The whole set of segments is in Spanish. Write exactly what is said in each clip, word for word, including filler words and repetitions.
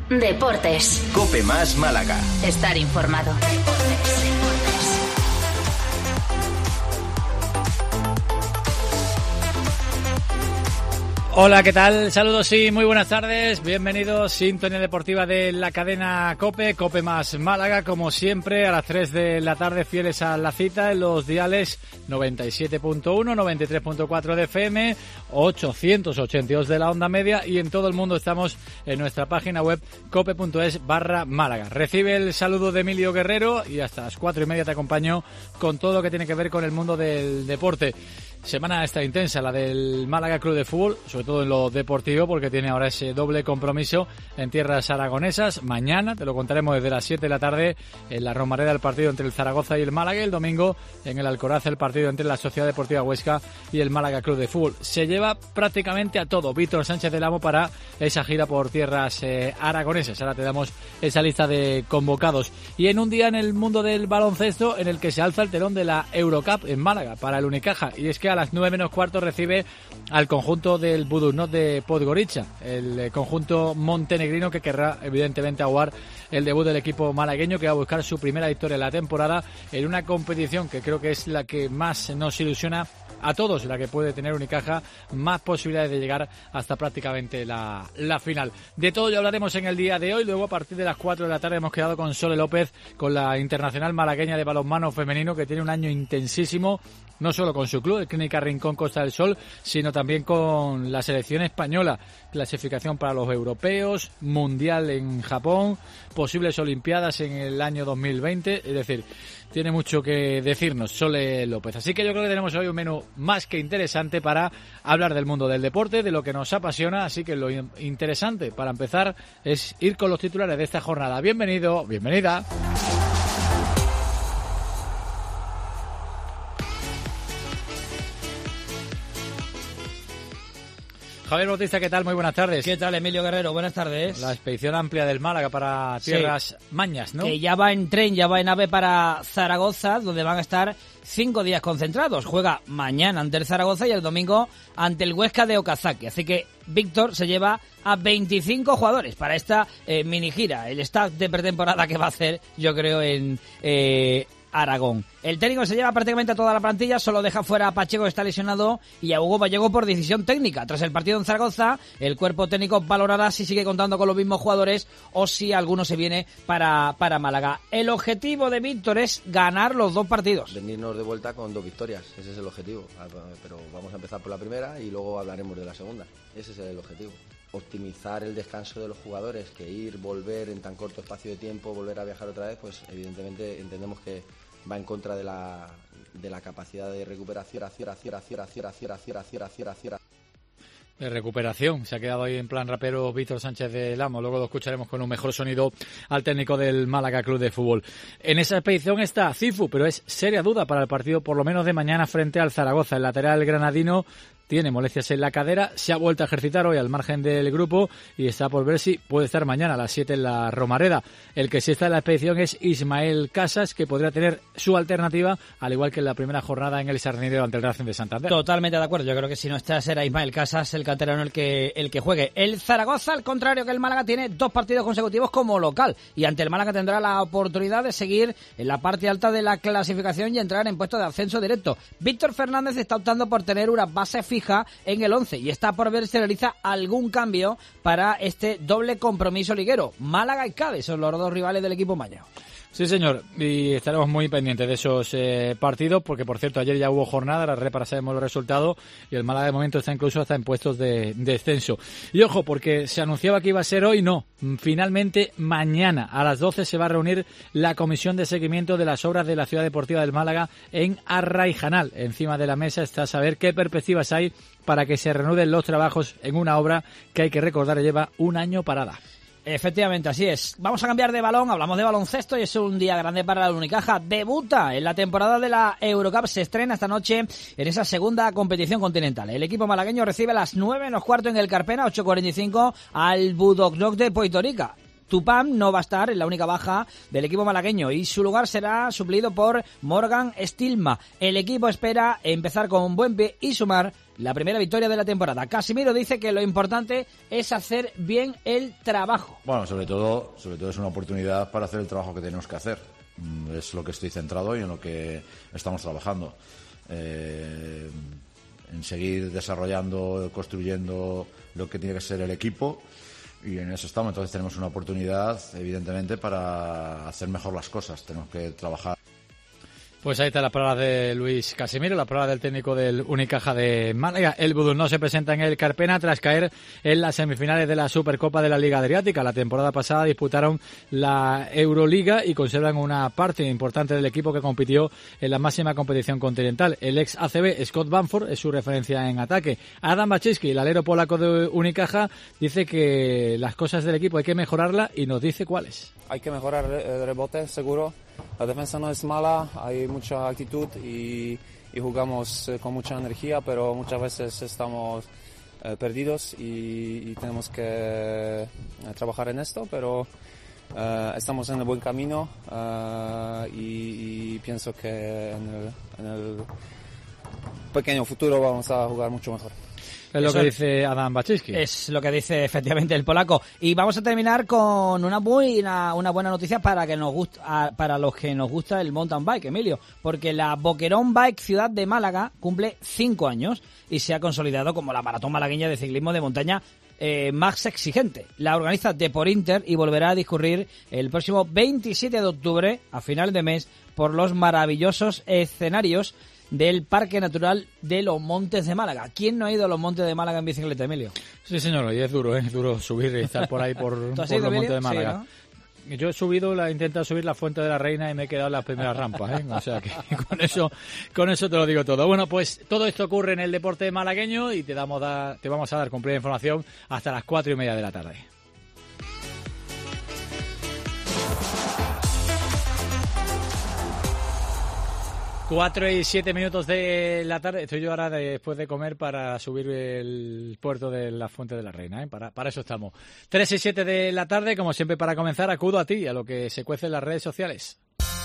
Deportes. COPE más Málaga. Estar informado. Hola, ¿qué tal? Saludos y muy buenas tardes. Bienvenidos, sintonía deportiva de la cadena COPE, COPE más Málaga, como siempre, a las tres de la tarde, fieles a la cita en los diales noventa y siete punto uno, noventa y tres punto cuatro de F M, ochocientos ochenta y dos de la onda media, y en todo el mundo estamos en nuestra página web cope.es barra Málaga. Recibe el saludo de Emilio Guerrero y hasta las cuatro y media te acompaño con todo lo que tiene que ver con el mundo del deporte. Semana esta intensa, la del Málaga Club de Fútbol, sobre todo en lo deportivo, porque tiene ahora ese doble compromiso en tierras aragonesas. Mañana te lo contaremos desde las siete de la tarde en la Romareda, el partido entre el Zaragoza y el Málaga. El domingo en el Alcoraz, el partido entre la Sociedad Deportiva Huesca y el Málaga Club de Fútbol. Se lleva prácticamente a todo Víctor Sánchez del Amo para esa gira por tierras eh, aragonesas. Ahora te damos esa lista de convocados. Y en un día en el mundo del baloncesto en el que se alza el telón de la Eurocup en Málaga para el Unicaja. Y es que a las nueve menos cuarto recibe al conjunto del Budućnost de Podgorica, el conjunto montenegrino que querrá evidentemente aguar el debut del equipo malagueño, que va a buscar su primera victoria en la temporada en una competición que creo que es la que más nos ilusiona a todos, la que puede tener Unicaja más posibilidades de llegar hasta prácticamente la, la final. De todo ya hablaremos en el día de hoy. Luego a partir de las cuatro de la tarde hemos quedado con Sole López, con la internacional malagueña de balonmano femenino, que tiene un año intensísimo, no solo con su club, el Clínica Rincón Costa del Sol, sino también con la selección española. Clasificación para los europeos, mundial en Japón, posibles olimpiadas en el año dos mil veinte, es decir, tiene mucho que decirnos Sole López. Así que yo creo que tenemos hoy un menú más que interesante para hablar del mundo del deporte, de lo que nos apasiona. Así que lo interesante para empezar es ir con los titulares de esta jornada. Bienvenido, bienvenida. Javier Bautista, ¿qué tal? Muy buenas tardes. ¿Qué tal, Emilio Guerrero? Buenas tardes. La expedición amplia del Málaga para tierras sí, mañas, ¿no? Que ya va en tren, ya va en AVE para Zaragoza, donde van a estar cinco días concentrados. Juega mañana ante el Zaragoza y el domingo ante el Huesca de Okazaki. Así que Víctor se lleva a veinticinco jugadores para esta eh, mini gira. El staff de pretemporada que va a hacer, yo creo, en Eh, Aragón. El técnico se lleva prácticamente a toda la plantilla, solo deja fuera a Pacheco, que está lesionado, y a Hugo Vallejo por decisión técnica. Tras el partido en Zaragoza, el cuerpo técnico valorará si sigue contando con los mismos jugadores o si alguno se viene para, para Málaga. El objetivo de Víctor es ganar los dos partidos. Venirnos de vuelta con dos victorias, ese es el objetivo. Pero vamos a empezar por la primera y luego hablaremos de la segunda. Ese es el objetivo. Optimizar el descanso de los jugadores, que ir, volver en tan corto espacio de tiempo, volver a viajar otra vez, pues evidentemente entendemos que va en contra de la de la capacidad de recuperación, de recuperación. Se ha quedado ahí en plan rapero Víctor Sánchez del Amo. Luego lo escucharemos con un mejor sonido al técnico del Málaga Club de Fútbol. En esa expedición está Cifu, pero es seria duda para el partido por lo menos de mañana frente al Zaragoza. El lateral granadino tiene molestias en la cadera, se ha vuelto a ejercitar hoy al margen del grupo y está por ver si puede estar mañana a las siete en la Romareda. El que sí está en la expedición es Ismael Casas, que podría tener su alternativa, al igual que en la primera jornada en el Sardinero ante el Racing de Santander. Totalmente de acuerdo, yo creo que si no está será Ismael Casas el canterano el que, el que juegue. El Zaragoza, al contrario que el Málaga, tiene dos partidos consecutivos como local y ante el Málaga tendrá la oportunidad de seguir en la parte alta de la clasificación y entrar en puesto de ascenso directo. Víctor Fernández está optando por tener una base fija en el once y está por ver si realiza algún cambio para este doble compromiso liguero. Málaga y Cádiz son los dos rivales del equipo maño. Sí, señor, y estaremos muy pendientes de esos eh, partidos, porque por cierto ayer ya hubo jornada, la repasaremos los resultados y el Málaga de momento está incluso hasta en puestos de descenso. Y ojo, porque se anunciaba que iba a ser hoy, no, finalmente mañana a las doce se va a reunir la comisión de seguimiento de las obras de la Ciudad Deportiva del Málaga en Arraijanal. Encima de la mesa está saber qué perspectivas hay para que se reanuden los trabajos en una obra que, hay que recordar, lleva un año parada. Efectivamente, así es. Vamos a cambiar de balón, hablamos de baloncesto y es un día grande para la Unicaja. Debuta en la temporada de la Eurocup, se estrena esta noche en esa segunda competición continental. El equipo malagueño recibe a las nueve menos cuarto en el Carpena, ocho cuarenta y cinco al Budućnost de Puerto Rico. Tupam no va a estar en la única baja del equipo malagueño y su lugar será suplido por Morgan Stilma. El equipo espera empezar con un buen pie y sumar la primera victoria de la temporada. Casemiro dice que lo importante es hacer bien el trabajo. Bueno, sobre todo, sobre todo es una oportunidad para hacer el trabajo que tenemos que hacer. Es lo que estoy centrado y en lo que estamos trabajando. Eh, en seguir desarrollando, construyendo lo que tiene que ser el equipo, y en eso estamos. Entonces tenemos una oportunidad, evidentemente, para hacer mejor las cosas. Tenemos que trabajar. Pues ahí están las palabras de Luis Casimiro, las palabras del técnico del Unicaja de Málaga. El Budul no se presenta en el Carpena tras caer en las semifinales de la Supercopa de la Liga Adriática. La temporada pasada disputaron la Euroliga y conservan una parte importante del equipo que compitió en la máxima competición continental. El ex A C B, Scott Bamford, es su referencia en ataque. Adam Baczyński, el alero polaco de Unicaja, dice que las cosas del equipo hay que mejorarla y nos dice cuáles. Hay que mejorar el rebote, seguro. La defensa no es mala, hay mucha actitud y, y jugamos eh, con mucha energía, pero muchas veces estamos eh, perdidos y, y tenemos que eh, trabajar en esto, pero eh, estamos en el buen camino eh, y, y pienso que en el, en el pequeño futuro vamos a jugar mucho mejor. Es lo Eso que dice Adam Baczyński. Es lo que dice efectivamente el polaco. Y vamos a terminar con una buena, una buena noticia para que nos gusta, para los que nos gusta el mountain bike, Emilio, porque la Boquerón Bike Ciudad de Málaga cumple cinco años y se ha consolidado como la maratón malagueña de ciclismo de montaña eh, más exigente. La organiza Deporinter y volverá a discurrir el próximo veintisiete de octubre, a final de mes, por los maravillosos escenarios del Parque Natural de los Montes de Málaga. ¿Quién no ha ido a los Montes de Málaga en bicicleta, Emilio? Sí, señor, y es duro, ¿eh? Es duro subir y estar por ahí por, por los ido, Montes de Emilio? Málaga. Sí, ¿no? Yo he subido, la he intentado subir la Fuente de la Reina y me he quedado en las primeras rampas, ¿eh? O sea que con eso, con eso te lo digo todo. Bueno, pues todo esto ocurre en el deporte malagueño y te damos da, te vamos a dar completa información hasta las cuatro y media de la tarde. Cuatro y siete minutos de la tarde. Estoy yo ahora después de comer para subir el puerto de la Fuente de la Reina, ¿eh? Para, para eso estamos. Tres y siete de la tarde, como siempre, para comenzar, acudo a ti, a lo que se cuece en las redes sociales.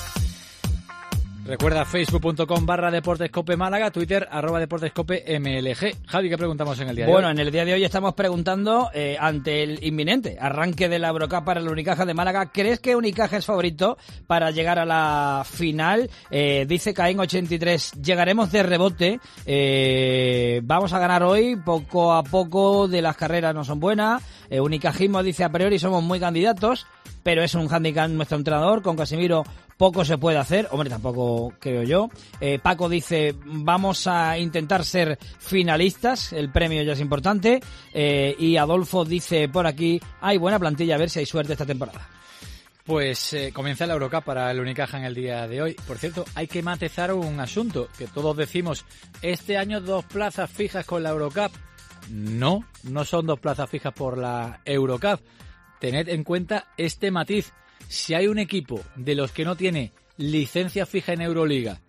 Recuerda facebook.com barra deportescope Málaga, Twitter arroba deportescope mlg. Javi, ¿qué preguntamos en el día de bueno, hoy? Bueno, en el día de hoy estamos preguntando, eh, ante el inminente arranque de la Eurocup para el Unicaja de Málaga, ¿crees que Unicaja es favorito para llegar a la final? Eh, dice Caín ochenta y tres, llegaremos de rebote, eh, vamos a ganar hoy, poco a poco, de las carreras no son buenas, eh, Unicajismo dice a priori somos muy candidatos, pero es un handicap nuestro entrenador, con Casemiro poco se puede hacer, hombre, tampoco creo yo. Eh, Paco dice, vamos a intentar ser finalistas, el premio ya es importante. Eh, y Adolfo dice por aquí, hay buena plantilla, a ver si hay suerte esta temporada. Pues eh, comienza la Eurocup para el Unicaja en el día de hoy. Por cierto, hay que matizar un asunto, que todos decimos, este año dos plazas fijas con la Eurocup. No, no son dos plazas fijas por la Eurocup. Tened en cuenta este matiz. Si hay un equipo de los que no tiene licencia fija en Euroliga,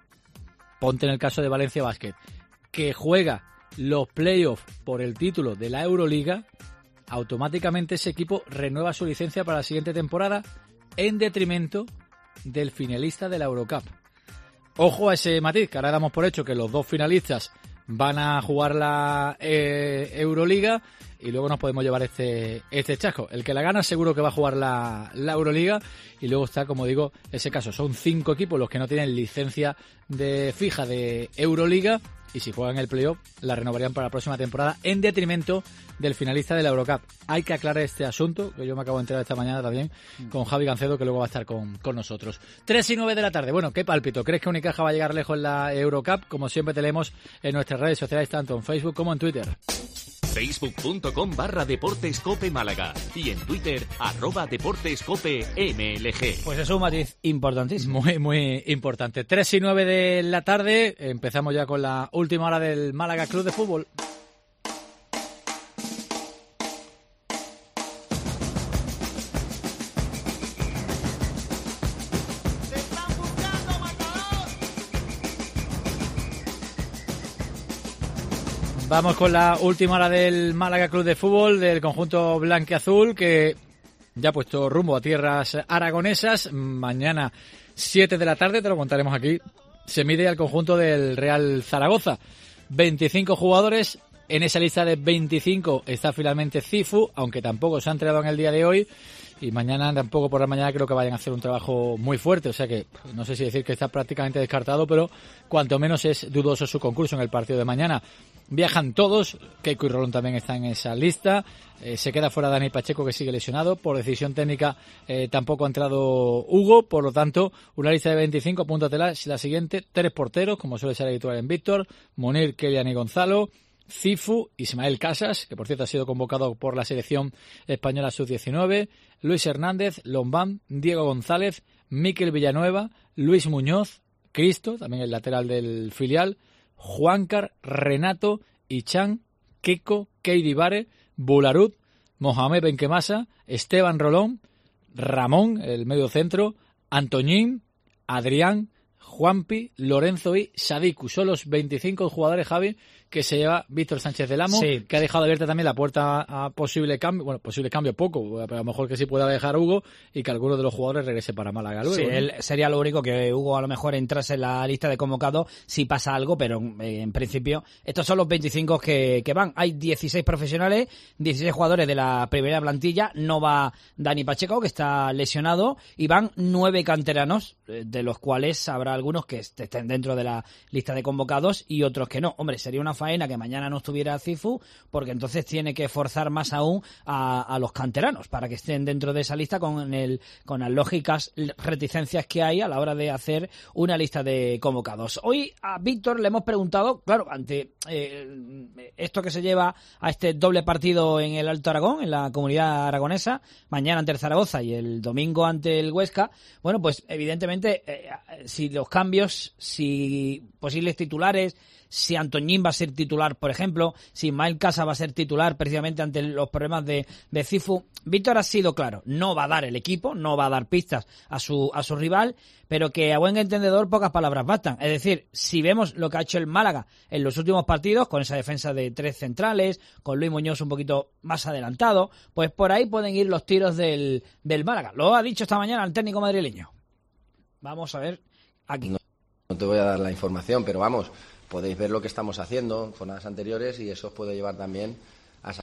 ponte en el caso de Valencia Basket, que juega los playoffs por el título de la Euroliga, automáticamente ese equipo renueva su licencia para la siguiente temporada en detrimento del finalista de la Eurocup. Ojo a ese matiz, que ahora damos por hecho que los dos finalistas van a jugar la eh, Euroliga y luego nos podemos llevar este este chasco. El que la gana seguro que va a jugar la, la Euroliga y luego está, como digo, ese caso. Son cinco equipos los que no tienen licencia de fija de Euroliga y si juegan el playoff la renovarían para la próxima temporada en detrimento del finalista de la Eurocup. Hay que aclarar este asunto, que yo me acabo de enterar esta mañana también con Javi Gancedo, que luego va a estar con, con nosotros. Tres y nueve de la tarde. Bueno, ¿qué pálpito? ¿Crees que Unicaja va a llegar lejos en la Eurocup? Como siempre te leemos en nuestras redes sociales, tanto en Facebook como en Twitter. Facebook.com barra Deportescope Málaga y en Twitter arroba Deportescope MLG. Pues es un matiz importantísimo. Muy, muy importante. Tres y nueve de la tarde, empezamos ya con la última hora del Málaga Club de Fútbol. Vamos con la última hora del Málaga Club de Fútbol, del conjunto blanquiazul, que ya ha puesto rumbo a tierras aragonesas. Mañana, siete de la tarde, te lo contaremos aquí, se mide al conjunto del Real Zaragoza. veinticinco jugadores. En esa lista de veinticinco está finalmente Cifu, aunque tampoco se ha entrenado en el día de hoy. Y mañana, tampoco por la mañana, creo que vayan a hacer un trabajo muy fuerte. O sea que no sé si decir que está prácticamente descartado, pero cuanto menos es dudoso su concurso en el partido de mañana. Viajan todos, Keiko y Rolón también están en esa lista. Eh, se queda fuera Dani Pacheco, que sigue lesionado. Por decisión técnica eh, tampoco ha entrado Hugo. Por lo tanto, una lista de veinticinco, apúntatela, es la siguiente. Tres porteros, como suele ser habitual en Víctor. Munir, Kellyan y Gonzalo. Cifu, Ismael Casas, que por cierto ha sido convocado por la selección española sub diecinueve, Luis Hernández, Lombán, Diego González, Mikel Villanueva, Luis Muñoz, Cristo, también el lateral del filial, Juancar, Renato, Ichan, Kiko, Keidi Bare, Bularud, Mohamed Benquemasa, Esteban Rolón, Ramón, el medio centro, Antoñín, Adrián, Juanpi, Lorenzo y Sadiku. Son los veinticinco jugadores, Javi, que se lleva Víctor Sánchez del Amo, sí, que ha dejado abierta también la puerta a posible cambio, bueno, posible cambio poco, pero a lo mejor que sí pueda dejar Hugo y que alguno de los jugadores regrese para Málaga luego. Sí, ¿no? él sería lo único, que Hugo a lo mejor entrase en la lista de convocados si pasa algo, pero eh, en principio estos son los veinticinco que, que van. Hay dieciséis profesionales, dieciséis jugadores de la primera plantilla, no va Dani Pacheco, que está lesionado, y van nueve canteranos, de los cuales habrá algunos que estén dentro de la lista de convocados y otros que no. Hombre, sería una faena que mañana no estuviera Cifu, porque entonces tiene que forzar más aún a, a los canteranos para que estén dentro de esa lista con el con las lógicas reticencias que hay a la hora de hacer una lista de convocados. Hoy a Víctor le hemos preguntado, claro, ante eh, esto que se lleva a este doble partido en el Alto Aragón, en la Comunidad Aragonesa, mañana ante el Zaragoza y el domingo ante el Huesca, bueno, pues evidentemente eh, si los cambios, si posibles titulares, si Antoñín va a ser titular, por ejemplo, si Ismael Casa va a ser titular precisamente ante los problemas de, de Cifu. Víctor ha sido claro, no va a dar el equipo, no va a dar pistas a su a su rival, pero que a buen entendedor pocas palabras bastan. Es decir, si vemos lo que ha hecho el Málaga en los últimos partidos, con esa defensa de tres centrales, con Luis Muñoz un poquito más adelantado, pues por ahí pueden ir los tiros del, del Málaga. Lo ha dicho esta mañana el técnico madrileño. Vamos a ver aquí. No, no te voy a dar la información, pero vamos, podéis ver lo que estamos haciendo en jornadas anteriores y eso os puede llevar también a...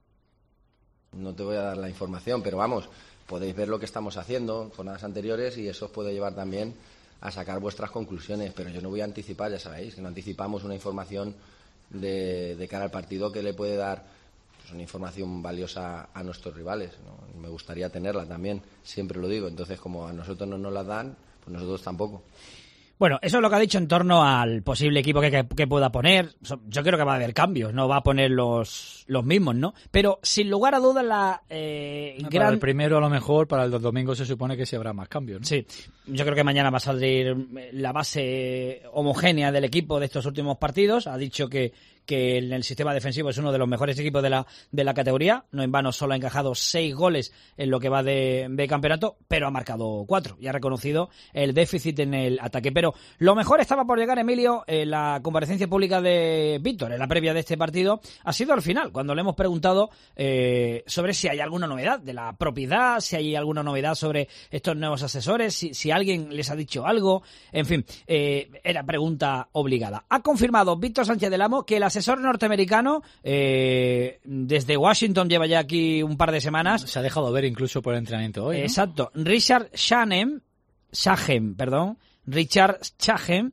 No te voy a dar la información, pero vamos, podéis ver lo que estamos haciendo en jornadas anteriores y eso os puede llevar también a sacar vuestras conclusiones, pero yo no voy a anticipar, ya sabéis, que no anticipamos una información de, de cara al partido que le puede dar pues, una información valiosa a nuestros rivales, ¿no? Me gustaría tenerla también, siempre lo digo, entonces como a nosotros no nos la dan, pues nosotros tampoco. Bueno, eso es lo que ha dicho en torno al posible equipo que, que, que pueda poner. Yo creo que va a haber cambios, no va a poner los, los mismos, ¿no? Pero sin lugar a dudas la eh, para gran... el primero a lo mejor, para el domingo se supone que sí habrá más cambios, ¿no? Sí, yo creo que mañana va a salir la base homogénea del equipo de estos últimos partidos. Ha dicho que que en el sistema defensivo es uno de los mejores equipos de la de la categoría. No en vano solo ha encajado seis goles en lo que va de, de campeonato, pero ha marcado cuatro y ha reconocido el déficit en el ataque. Pero lo mejor estaba por llegar, Emilio, en la comparecencia pública de Víctor, en la previa de este partido, ha sido al final, cuando le hemos preguntado eh, sobre si hay alguna novedad de la propiedad, si hay alguna novedad sobre estos nuevos asesores, si, si alguien les ha dicho algo, en fin, eh, era pregunta obligada. Ha confirmado Víctor Sánchez del Amo que el asesor norteamericano, eh, desde Washington, lleva ya aquí un par de semanas. Se ha dejado ver incluso por el entrenamiento hoy, ¿no? Exacto. Richard Shahem, Shahem, perdón, Richard Shahem,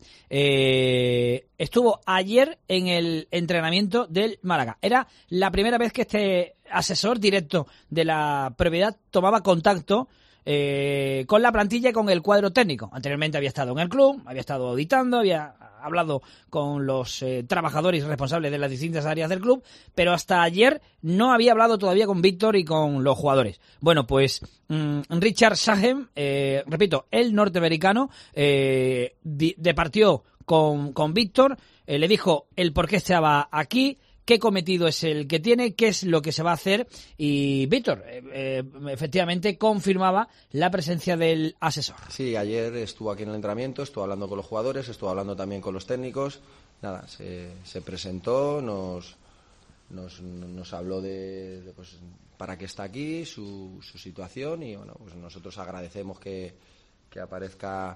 eh, estuvo ayer en el entrenamiento del Málaga. Era la primera vez que este asesor directo de la propiedad tomaba contacto eh, con la plantilla y con el cuadro técnico. Anteriormente había estado en el club, había estado auditando, había hablado con los eh, trabajadores responsables de las distintas áreas del club, pero hasta ayer no había hablado todavía con Víctor y con los jugadores. Bueno, pues mmm, Richard Shahem, eh, repito, el norteamericano, eh, departió con, con Víctor, eh, le dijo el por qué estaba aquí, qué cometido es el que tiene, qué es lo que se va a hacer, y Víctor eh, eh, efectivamente confirmaba la presencia del asesor. Sí, ayer estuvo aquí en el entrenamiento, estuvo hablando con los jugadores, estuvo hablando también con los técnicos, nada, se, se presentó, nos, nos, nos habló de, de pues, para qué está aquí, su, su situación, y bueno, pues nosotros agradecemos que, que aparezca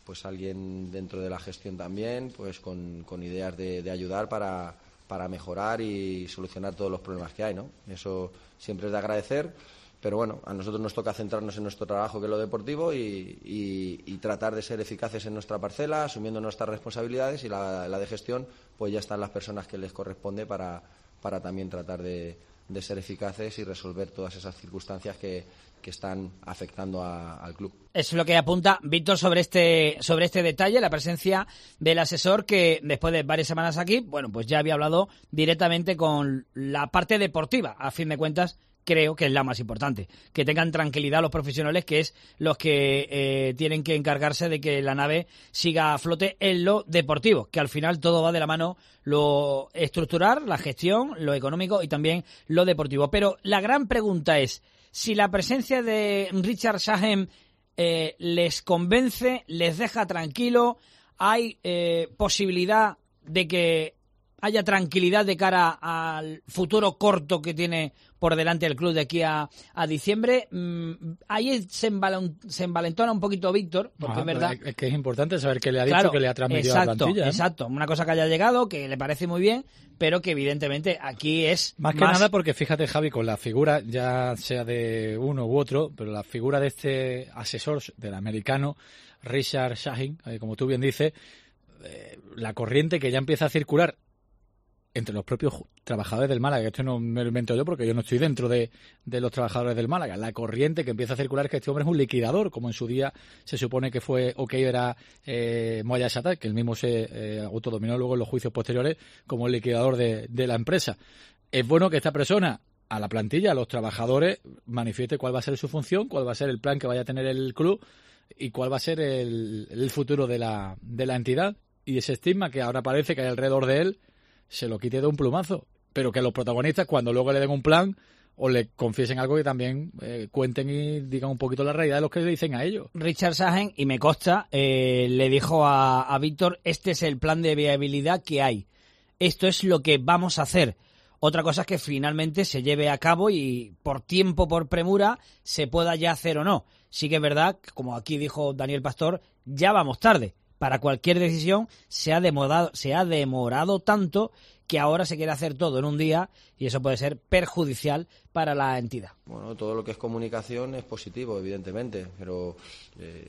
pues alguien dentro de la gestión también, pues con, con ideas de, de ayudar para, para mejorar y solucionar todos los problemas que hay, ¿no? Eso siempre es de agradecer, pero bueno, a nosotros nos toca centrarnos en nuestro trabajo, que es lo deportivo, y, y, y tratar de ser eficaces en nuestra parcela, asumiendo nuestras responsabilidades, y la, la de gestión, pues ya están las personas que les corresponde para, para también tratar de, de ser eficaces y resolver todas esas circunstancias que, que están afectando a, al club. Es lo que apunta Víctor sobre este sobre este detalle, la presencia del asesor que después de varias semanas aquí, bueno, pues ya había hablado directamente con la parte deportiva, a fin de cuentas. Creo que es la más importante, que tengan tranquilidad los profesionales, que es los que eh, tienen que encargarse de que la nave siga a flote en lo deportivo, que al final todo va de la mano, lo estructural, la gestión, lo económico y también lo deportivo. Pero la gran pregunta es, si la presencia de Richard Schagen eh, les convence, les deja tranquilo, hay eh, posibilidad de que haya tranquilidad de cara al futuro corto que tiene por delante el club de aquí a, a diciembre. Mm, ahí se, envalon, se envalentona un poquito Víctor, porque Ajá, es verdad. Es que es importante saber qué le ha dicho, Claro, que le ha transmitido exacto, a la plantilla. ¿eh? Exacto, una cosa que haya llegado, que le parece muy bien, pero que evidentemente aquí es Más que más... nada porque fíjate, Javi, con la figura, ya sea de uno u otro, pero la figura de este asesor del americano, Richard Schagen, eh, como tú bien dices, eh, la corriente que ya empieza a circular entre los propios trabajadores del Málaga, que esto no me lo invento yo porque yo no estoy dentro de, de los trabajadores del Málaga, la corriente que empieza a circular es que este hombre es un liquidador, como en su día se supone que fue o que era eh, Moya Shatat, que él mismo se eh, autodominó luego en los juicios posteriores como el liquidador de, de la empresa. Es bueno que esta persona a la plantilla, a los trabajadores, manifieste cuál va a ser su función, cuál va a ser el plan que vaya a tener el club y cuál va a ser el, el futuro de la, de la entidad, y ese estigma que ahora parece que hay alrededor de él se lo quite de un plumazo, pero que los protagonistas, cuando luego le den un plan o le confiesen algo, que también eh, cuenten y digan un poquito la realidad de lo que le dicen a ellos. Richard Schagen, y me consta, eh, le dijo a, a Víctor, este es el plan de viabilidad que hay, esto es lo que vamos a hacer. Otra cosa es que finalmente se lleve a cabo y por tiempo, por premura, se pueda ya hacer o no. Sí que es verdad, como aquí dijo Daniel Pastor, ya vamos tarde. Para cualquier decisión se ha demorado, se ha demorado tanto que ahora se quiere hacer todo en un día y eso puede ser perjudicial para la entidad. Bueno, todo lo que es comunicación es positivo, evidentemente, pero eh,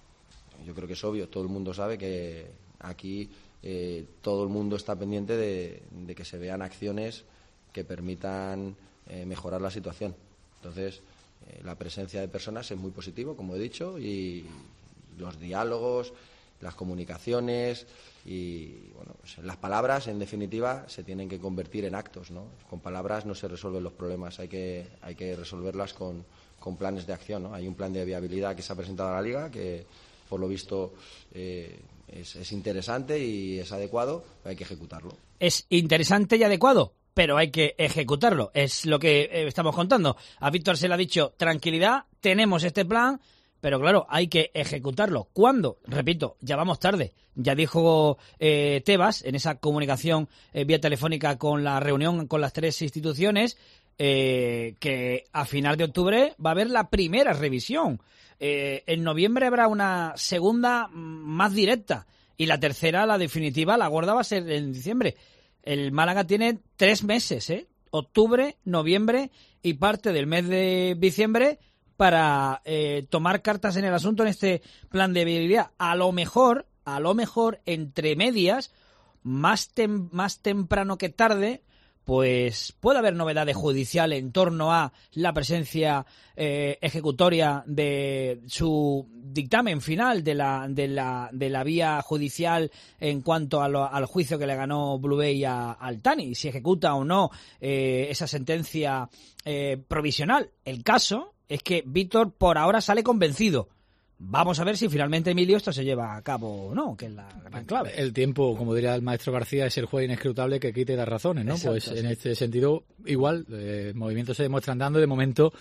yo creo que es obvio, todo el mundo sabe que aquí eh, todo el mundo está pendiente de, de que se vean acciones que permitan eh, mejorar la situación. Entonces, eh, la presencia de personas es muy positivo, como he dicho, y los diálogos, las comunicaciones y bueno, pues las palabras, en definitiva, se tienen que convertir en actos, ¿no? Con palabras no se resuelven los problemas, hay que hay que resolverlas con, con planes de acción, ¿no? Hay un plan de viabilidad que se ha presentado a la Liga que, por lo visto, eh, es, es interesante y es adecuado, pero hay que ejecutarlo. Es interesante y adecuado, pero hay que ejecutarlo, es lo que eh, estamos contando. A Víctor se le ha dicho, tranquilidad, tenemos este plan, pero claro, hay que ejecutarlo. ¿Cuándo? Repito, ya vamos tarde. Ya dijo eh, Tebas en esa comunicación eh, vía telefónica con la reunión con las tres instituciones eh, que a final de octubre va a haber la primera revisión. Eh, en noviembre habrá una segunda más directa y la tercera, la definitiva, la gorda va a ser en diciembre. El Málaga tiene tres meses, ¿eh? Octubre, noviembre y parte del mes de diciembre para eh, tomar cartas en el asunto en este plan de viabilidad. A lo mejor, a lo mejor, entre medias, más, tem- más temprano que tarde, pues puede haber novedades judiciales en torno a la presencia eh, ejecutoria de su dictamen final de la de la de la vía judicial en cuanto a lo, al juicio que le ganó Blue Bay a, al Tani, si ejecuta o no eh, esa sentencia eh, provisional. El caso es que Víctor por ahora sale convencido. Vamos a ver si finalmente, Emilio, esto se lleva a cabo o no, que es la gran clave. El tiempo, como diría el maestro García, es el juez inescrutable que quite las razones, ¿no? Exacto, pues sí. En este sentido, igual, eh, movimientos se demuestran dando. De momento,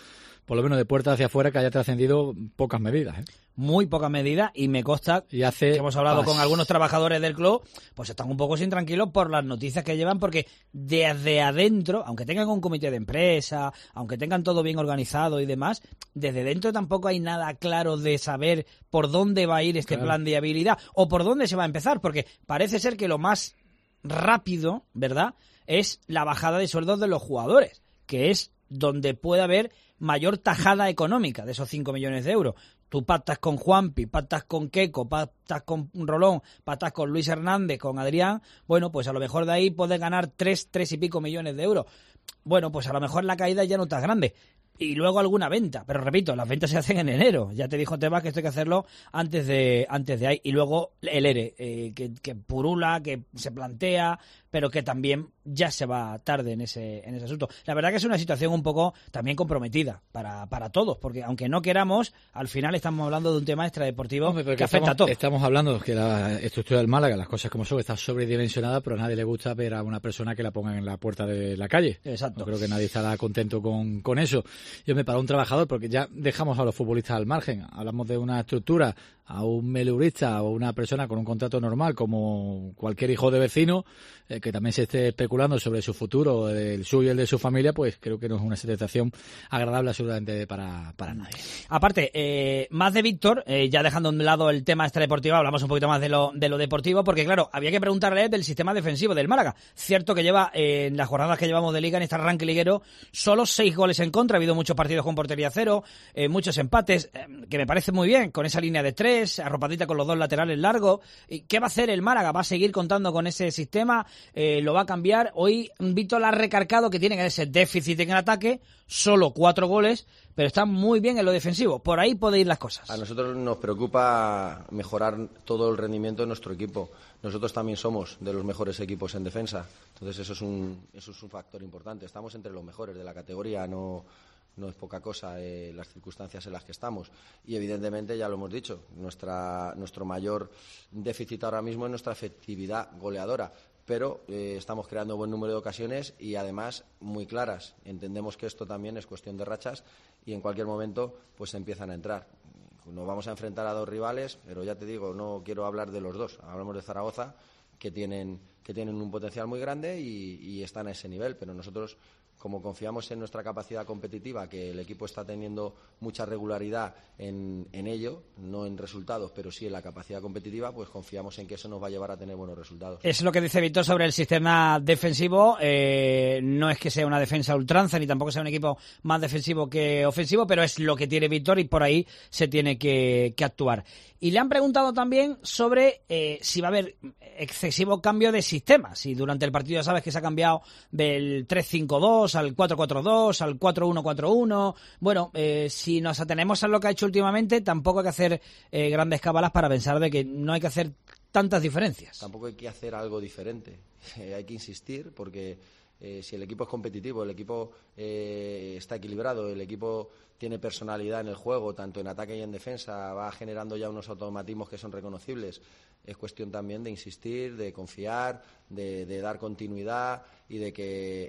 por lo menos de puerta hacia afuera, que haya trascendido pocas medidas, ¿eh? Muy pocas medidas, y me consta y hace que hemos hablado pas... con algunos trabajadores del club, pues están un poco sin tranquilos por las noticias que llevan, porque desde adentro, aunque tengan un comité de empresa, aunque tengan todo bien organizado y demás, desde dentro tampoco hay nada claro de saber por dónde va a ir este claro. plan de habilidad o por dónde se va a empezar, porque parece ser que lo más rápido, ¿verdad?, es la bajada de sueldos de los jugadores, que es donde puede haber mayor tajada económica de esos cinco millones de euros. Tú pactas con Juanpi, pactas con Keco, pactas con Rolón, pactas con Luis Hernández, con Adrián, bueno, pues a lo mejor de ahí puedes ganar tres, tres y pico millones de euros. Bueno, pues a lo mejor la caída ya no está grande. Y luego alguna venta, pero repito, las ventas se hacen en enero. Ya te dijo Tebas que esto hay que hacerlo antes de antes de ahí. Y luego el ERE, eh, que, que purula, que se plantea, pero que también ya se va tarde en ese en ese asunto. La verdad que es una situación un poco también comprometida para, para todos, porque aunque no queramos, al final estamos hablando de un tema extradeportivo Hombre, que estamos, afecta a todo. Estamos hablando que la estructura del Málaga, las cosas como son, está sobredimensionada, pero a nadie le gusta ver a una persona que la pongan en la puerta de la calle. Exacto. No creo que nadie estará contento con, con eso. Yo me paro un trabajador, porque ya dejamos a los futbolistas al margen. Hablamos de una estructura, a un meleurista o una persona con un contrato normal, como cualquier hijo de vecino, eh, que también se esté especulando sobre su futuro, el suyo y el de su familia, pues creo que no es una situación agradable absolutamente para, para nadie. Aparte, eh, más de Víctor, eh, ya dejando a un lado el tema extradeportivo, hablamos un poquito más de lo, de lo deportivo, porque claro, había que preguntarle del sistema defensivo del Málaga. Cierto que lleva, eh, en las jornadas que llevamos de Liga, en este arranque liguero, solo seis goles en contra, ha habido muchos partidos con portería cero, eh, muchos empates, eh, que me parece muy bien, con esa línea de tres, arropadita con los dos laterales largos. ¿Qué va a hacer el Málaga? ¿Va a seguir contando con ese sistema? Eh, ¿Lo va a cambiar? Hoy Víctor ha recargado que tiene que ese déficit en el ataque, solo cuatro goles, pero está muy bien en lo defensivo. Por ahí puede ir las cosas. A nosotros nos preocupa mejorar todo el rendimiento de nuestro equipo. Nosotros también somos de los mejores equipos en defensa. Entonces eso es un, eso es un factor importante. Estamos entre los mejores de la categoría, no... No es poca cosa eh, las circunstancias en las que estamos. Y evidentemente, ya lo hemos dicho, nuestra, nuestro mayor déficit ahora mismo es nuestra efectividad goleadora. Pero eh, estamos creando buen número de ocasiones y además muy claras. Entendemos que esto también es cuestión de rachas y en cualquier momento pues empiezan a entrar. Nos vamos a enfrentar a dos rivales, pero ya te digo, no quiero hablar de los dos. Hablamos de Zaragoza, que tienen, que tienen un potencial muy grande y, y están a ese nivel, pero nosotros, como confiamos en nuestra capacidad competitiva, que el equipo está teniendo mucha regularidad en, en ello, no en resultados, pero sí en la capacidad competitiva, pues confiamos en que eso nos va a llevar a tener buenos resultados. Es lo que dice Víctor sobre el sistema defensivo. Eh, no es que sea una defensa ultranza, ni tampoco sea un equipo más defensivo que ofensivo, pero es lo que tiene Víctor y por ahí se tiene que, que actuar. Y le han preguntado también sobre eh, si va a haber excesivo cambio de sistema. Si durante el partido ya sabes que se ha cambiado del tres cinco dos al cuatro cuatro dos, al cuatro uno cuatro uno. Bueno, eh, si nos atenemos a lo que ha hecho últimamente, tampoco hay que hacer eh, grandes cábalas para pensar de que no hay que hacer tantas diferencias. Tampoco hay que hacer algo diferente. Eh, hay que insistir porque eh, si el equipo es competitivo, el equipo eh, está equilibrado, el equipo tiene personalidad en el juego, tanto en ataque y en defensa, va generando ya unos automatismos que son reconocibles. Es cuestión también de insistir, de confiar, de, de dar continuidad y de que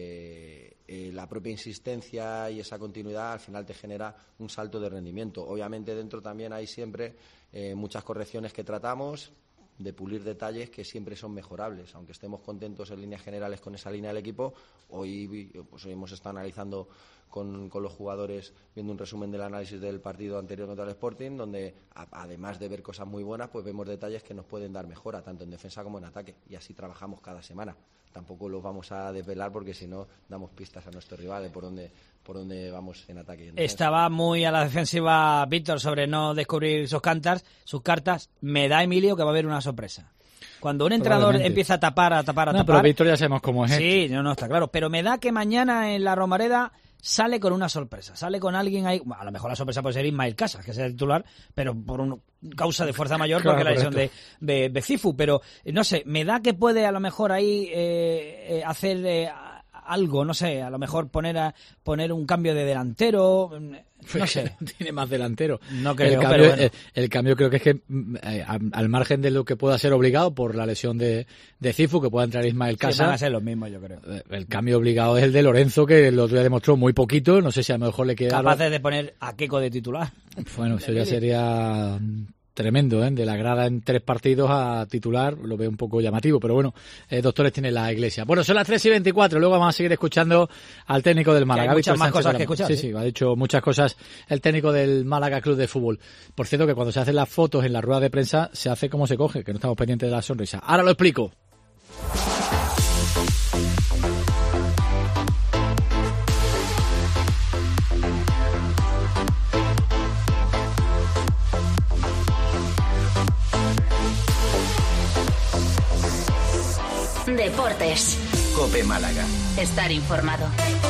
eh, eh, la propia insistencia y esa continuidad al final te genera un salto de rendimiento. Obviamente dentro también hay siempre eh, muchas correcciones que tratamos, de pulir detalles que siempre son mejorables. Aunque estemos contentos en líneas generales con esa línea del equipo, hoy, pues, hoy hemos estado analizando con, con los jugadores, viendo un resumen del análisis del partido anterior contra el Sporting, donde a, además de ver cosas muy buenas, pues vemos detalles que nos pueden dar mejora, tanto en defensa como en ataque, y así trabajamos cada semana. Tampoco los vamos a desvelar porque si no damos pistas a nuestros rivales por donde por donde vamos en ataque y en defensa. Estaba muy a la defensiva Víctor sobre no descubrir sus cartas, sus cartas. Me da, Emilio, que va a haber una sorpresa. Cuando un entrenador empieza a tapar, a tapar, a no, tapar... pero Víctor ya sabemos cómo es. Sí, no, no, está claro. Pero me da que mañana en la Romareda sale con una sorpresa. Sale con alguien ahí... Bueno, a lo mejor la sorpresa puede ser Ismael Casas, que sea el titular, pero por una causa de fuerza mayor, claro, porque la lesión de, de, de Cifu. Pero, no sé, me da que puede a lo mejor ahí eh, eh, hacer... Eh, algo, no sé, a lo mejor poner a, poner un cambio de delantero, no sé. Tiene más delantero. No creo, el cambio, pero bueno. el, el cambio creo que es que eh, al margen de lo que pueda ser obligado por la lesión de, de Cifu, que pueda entrar Ismael Casa. Sí, van a ser los mismos, yo creo. El cambio obligado es el de Lorenzo, que el otro día demostró muy poquito, no sé si a lo mejor le queda... Capaces de poner a Keco de titular. Bueno, eso ya sería... tremendo, ¿eh? De la grada en tres partidos a titular, lo veo un poco llamativo, pero bueno, eh, doctores tiene la iglesia. Bueno, son las tres y veinticuatro, luego vamos a seguir escuchando al técnico del Málaga. Hay muchas más Sánchez cosas que escuchar. Sí, ¿sí? sí, ha dicho muchas cosas el técnico del Málaga Club de Fútbol. Por cierto, que cuando se hacen las fotos en la rueda de prensa, se hace como se coge, que no estamos pendientes de la sonrisa. Ahora lo explico. Deportes. COPE Málaga. Estar informado.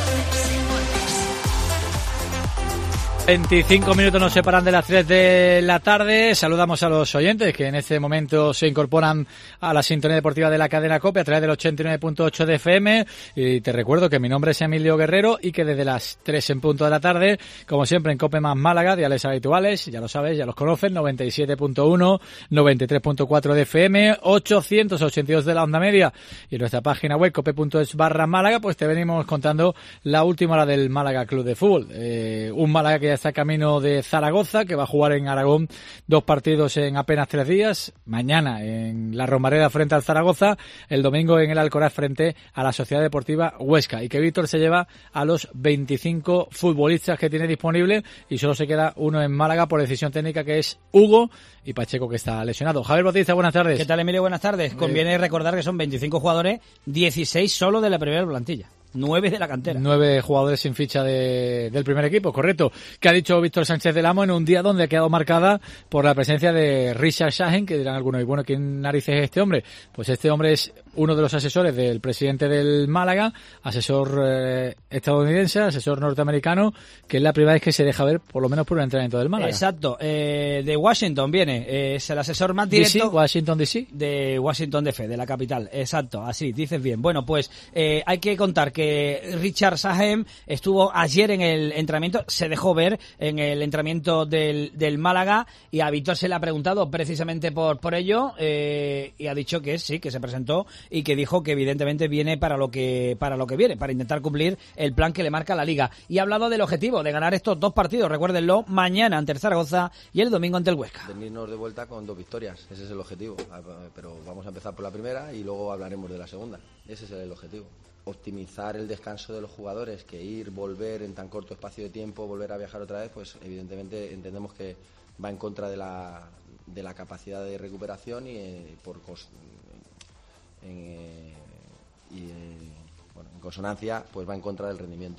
veinticinco minutos nos separan de las tres de la tarde. Saludamos a los oyentes que en este momento se incorporan a la sintonía deportiva de la cadena COPE a través del ochenta y nueve punto ocho de F M. Y te recuerdo que mi nombre es Emilio Guerrero y que desde las tres en punto de la tarde, como siempre en COPE más Málaga, diales habituales, ya lo sabes, ya los conocen, noventa y siete punto uno, noventa y tres punto cuatro de F M, ochocientos ochenta y dos de la onda media y en nuestra página web cope punto es barra Málaga, pues te venimos contando la última hora del Málaga Club de Fútbol. Eh, un Málaga que ya está camino de Zaragoza, que va a jugar en Aragón dos partidos en apenas tres días. Mañana en la Romareda frente al Zaragoza, el domingo en el Alcoraz frente a la Sociedad Deportiva Huesca. Y que Víctor se lleva a los veinticinco futbolistas que tiene disponible y solo se queda uno en Málaga por decisión técnica, que es Hugo, y Pacheco, que está lesionado. Javier Bautista, buenas tardes. ¿Qué tal, Emilio? Buenas tardes. Eh, Conviene recordar que son veinticinco jugadores, dieciséis solo de la primera plantilla. Nueve de la cantera. Nueve jugadores sin ficha de, del primer equipo, correcto. Que ha dicho Víctor Sánchez del Amo en un día donde ha quedado marcada por la presencia de Richard Shahen, que dirán algunos, y bueno, ¿quién narices es este hombre? Pues este hombre es uno de los asesores del presidente del Málaga, asesor eh, estadounidense, asesor norteamericano, que es la primera vez que se deja ver, por lo menos por un entrenamiento del Málaga. Exacto. Eh, de Washington viene, eh, es el asesor más directo. D C, Washington D C. De Washington D C, de la capital. Exacto, así, dices bien. Bueno, pues eh, hay que contar que Richard Shahen estuvo ayer en el entrenamiento, se dejó ver en el entrenamiento del, del Málaga, y a Víctor se le ha preguntado precisamente por por ello, eh, y ha dicho que sí, que se presentó y que dijo que evidentemente viene para lo que para lo que viene, para intentar cumplir el plan que le marca la Liga. Y ha hablado del objetivo de ganar estos dos partidos, recuérdenlo, mañana ante el Zaragoza y el domingo ante el Huesca. Venirnos de vuelta con dos victorias, ese es el objetivo, pero vamos a empezar por la primera y luego hablaremos de la segunda, ese es el objetivo. Optimizar el descanso de los jugadores, que ir, volver en tan corto espacio de tiempo, volver a viajar otra vez, pues evidentemente entendemos que va en contra de la, de la capacidad de recuperación y eh, por cos, en, eh, y, eh, bueno, en consonancia pues va en contra del rendimiento.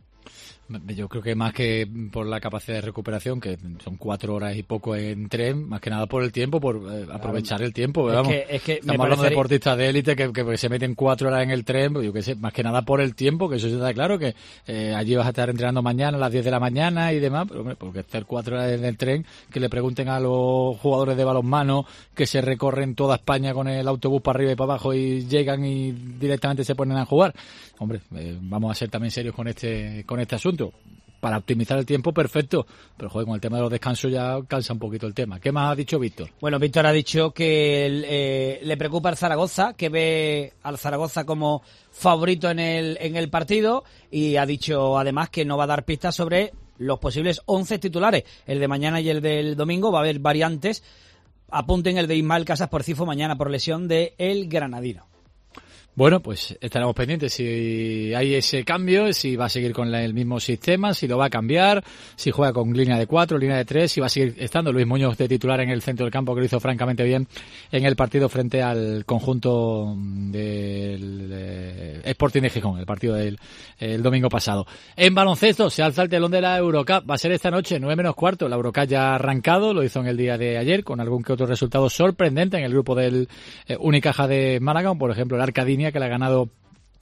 Yo creo que más que por la capacidad de recuperación, que son cuatro horas y poco en tren, más que nada por el tiempo, por eh, aprovechar el tiempo. Es vamos. que, es que Estamos me hablando de parecería... deportistas de élite que, que se meten cuatro horas en el tren, yo qué sé, más que nada por el tiempo, que eso se está claro, que eh, allí vas a estar entrenando mañana a las diez de la mañana y demás, pero hombre, porque estar cuatro horas en el tren, que le pregunten a los jugadores de balonmano que se recorren toda España con el autobús para arriba y para abajo y llegan y directamente se ponen a jugar. Hombre, eh, vamos a ser también serios con este con este asunto. Para optimizar el tiempo, perfecto, pero joder, con el tema de los descansos ya cansa un poquito el tema. ¿Qué más ha dicho Víctor? Bueno, Víctor ha dicho que eh, le preocupa el Zaragoza, que ve al Zaragoza como favorito en el en el partido, y ha dicho además que no va a dar pistas sobre los posibles once titulares. El de mañana y el del domingo va a haber variantes. Apunten el de Ismael Casas por Cifo mañana por lesión de el granadino. Bueno, pues estaremos pendientes si hay ese cambio, si va a seguir con el mismo sistema, si lo va a cambiar, si juega con línea de cuatro, línea de tres, si va a seguir estando Luis Muñoz de titular en el centro del campo, que lo hizo francamente bien en el partido frente al conjunto del eh, Sporting de Gijón, el partido del el domingo pasado. En baloncesto se alza el telón de la Eurocup, va a ser esta noche, nueve menos cuarto, la Eurocup ya ha arrancado, lo hizo en el día de ayer, con algún que otro resultado sorprendente en el grupo del eh, Unicaja de Málaga, por ejemplo el Arcadinia, que le ha ganado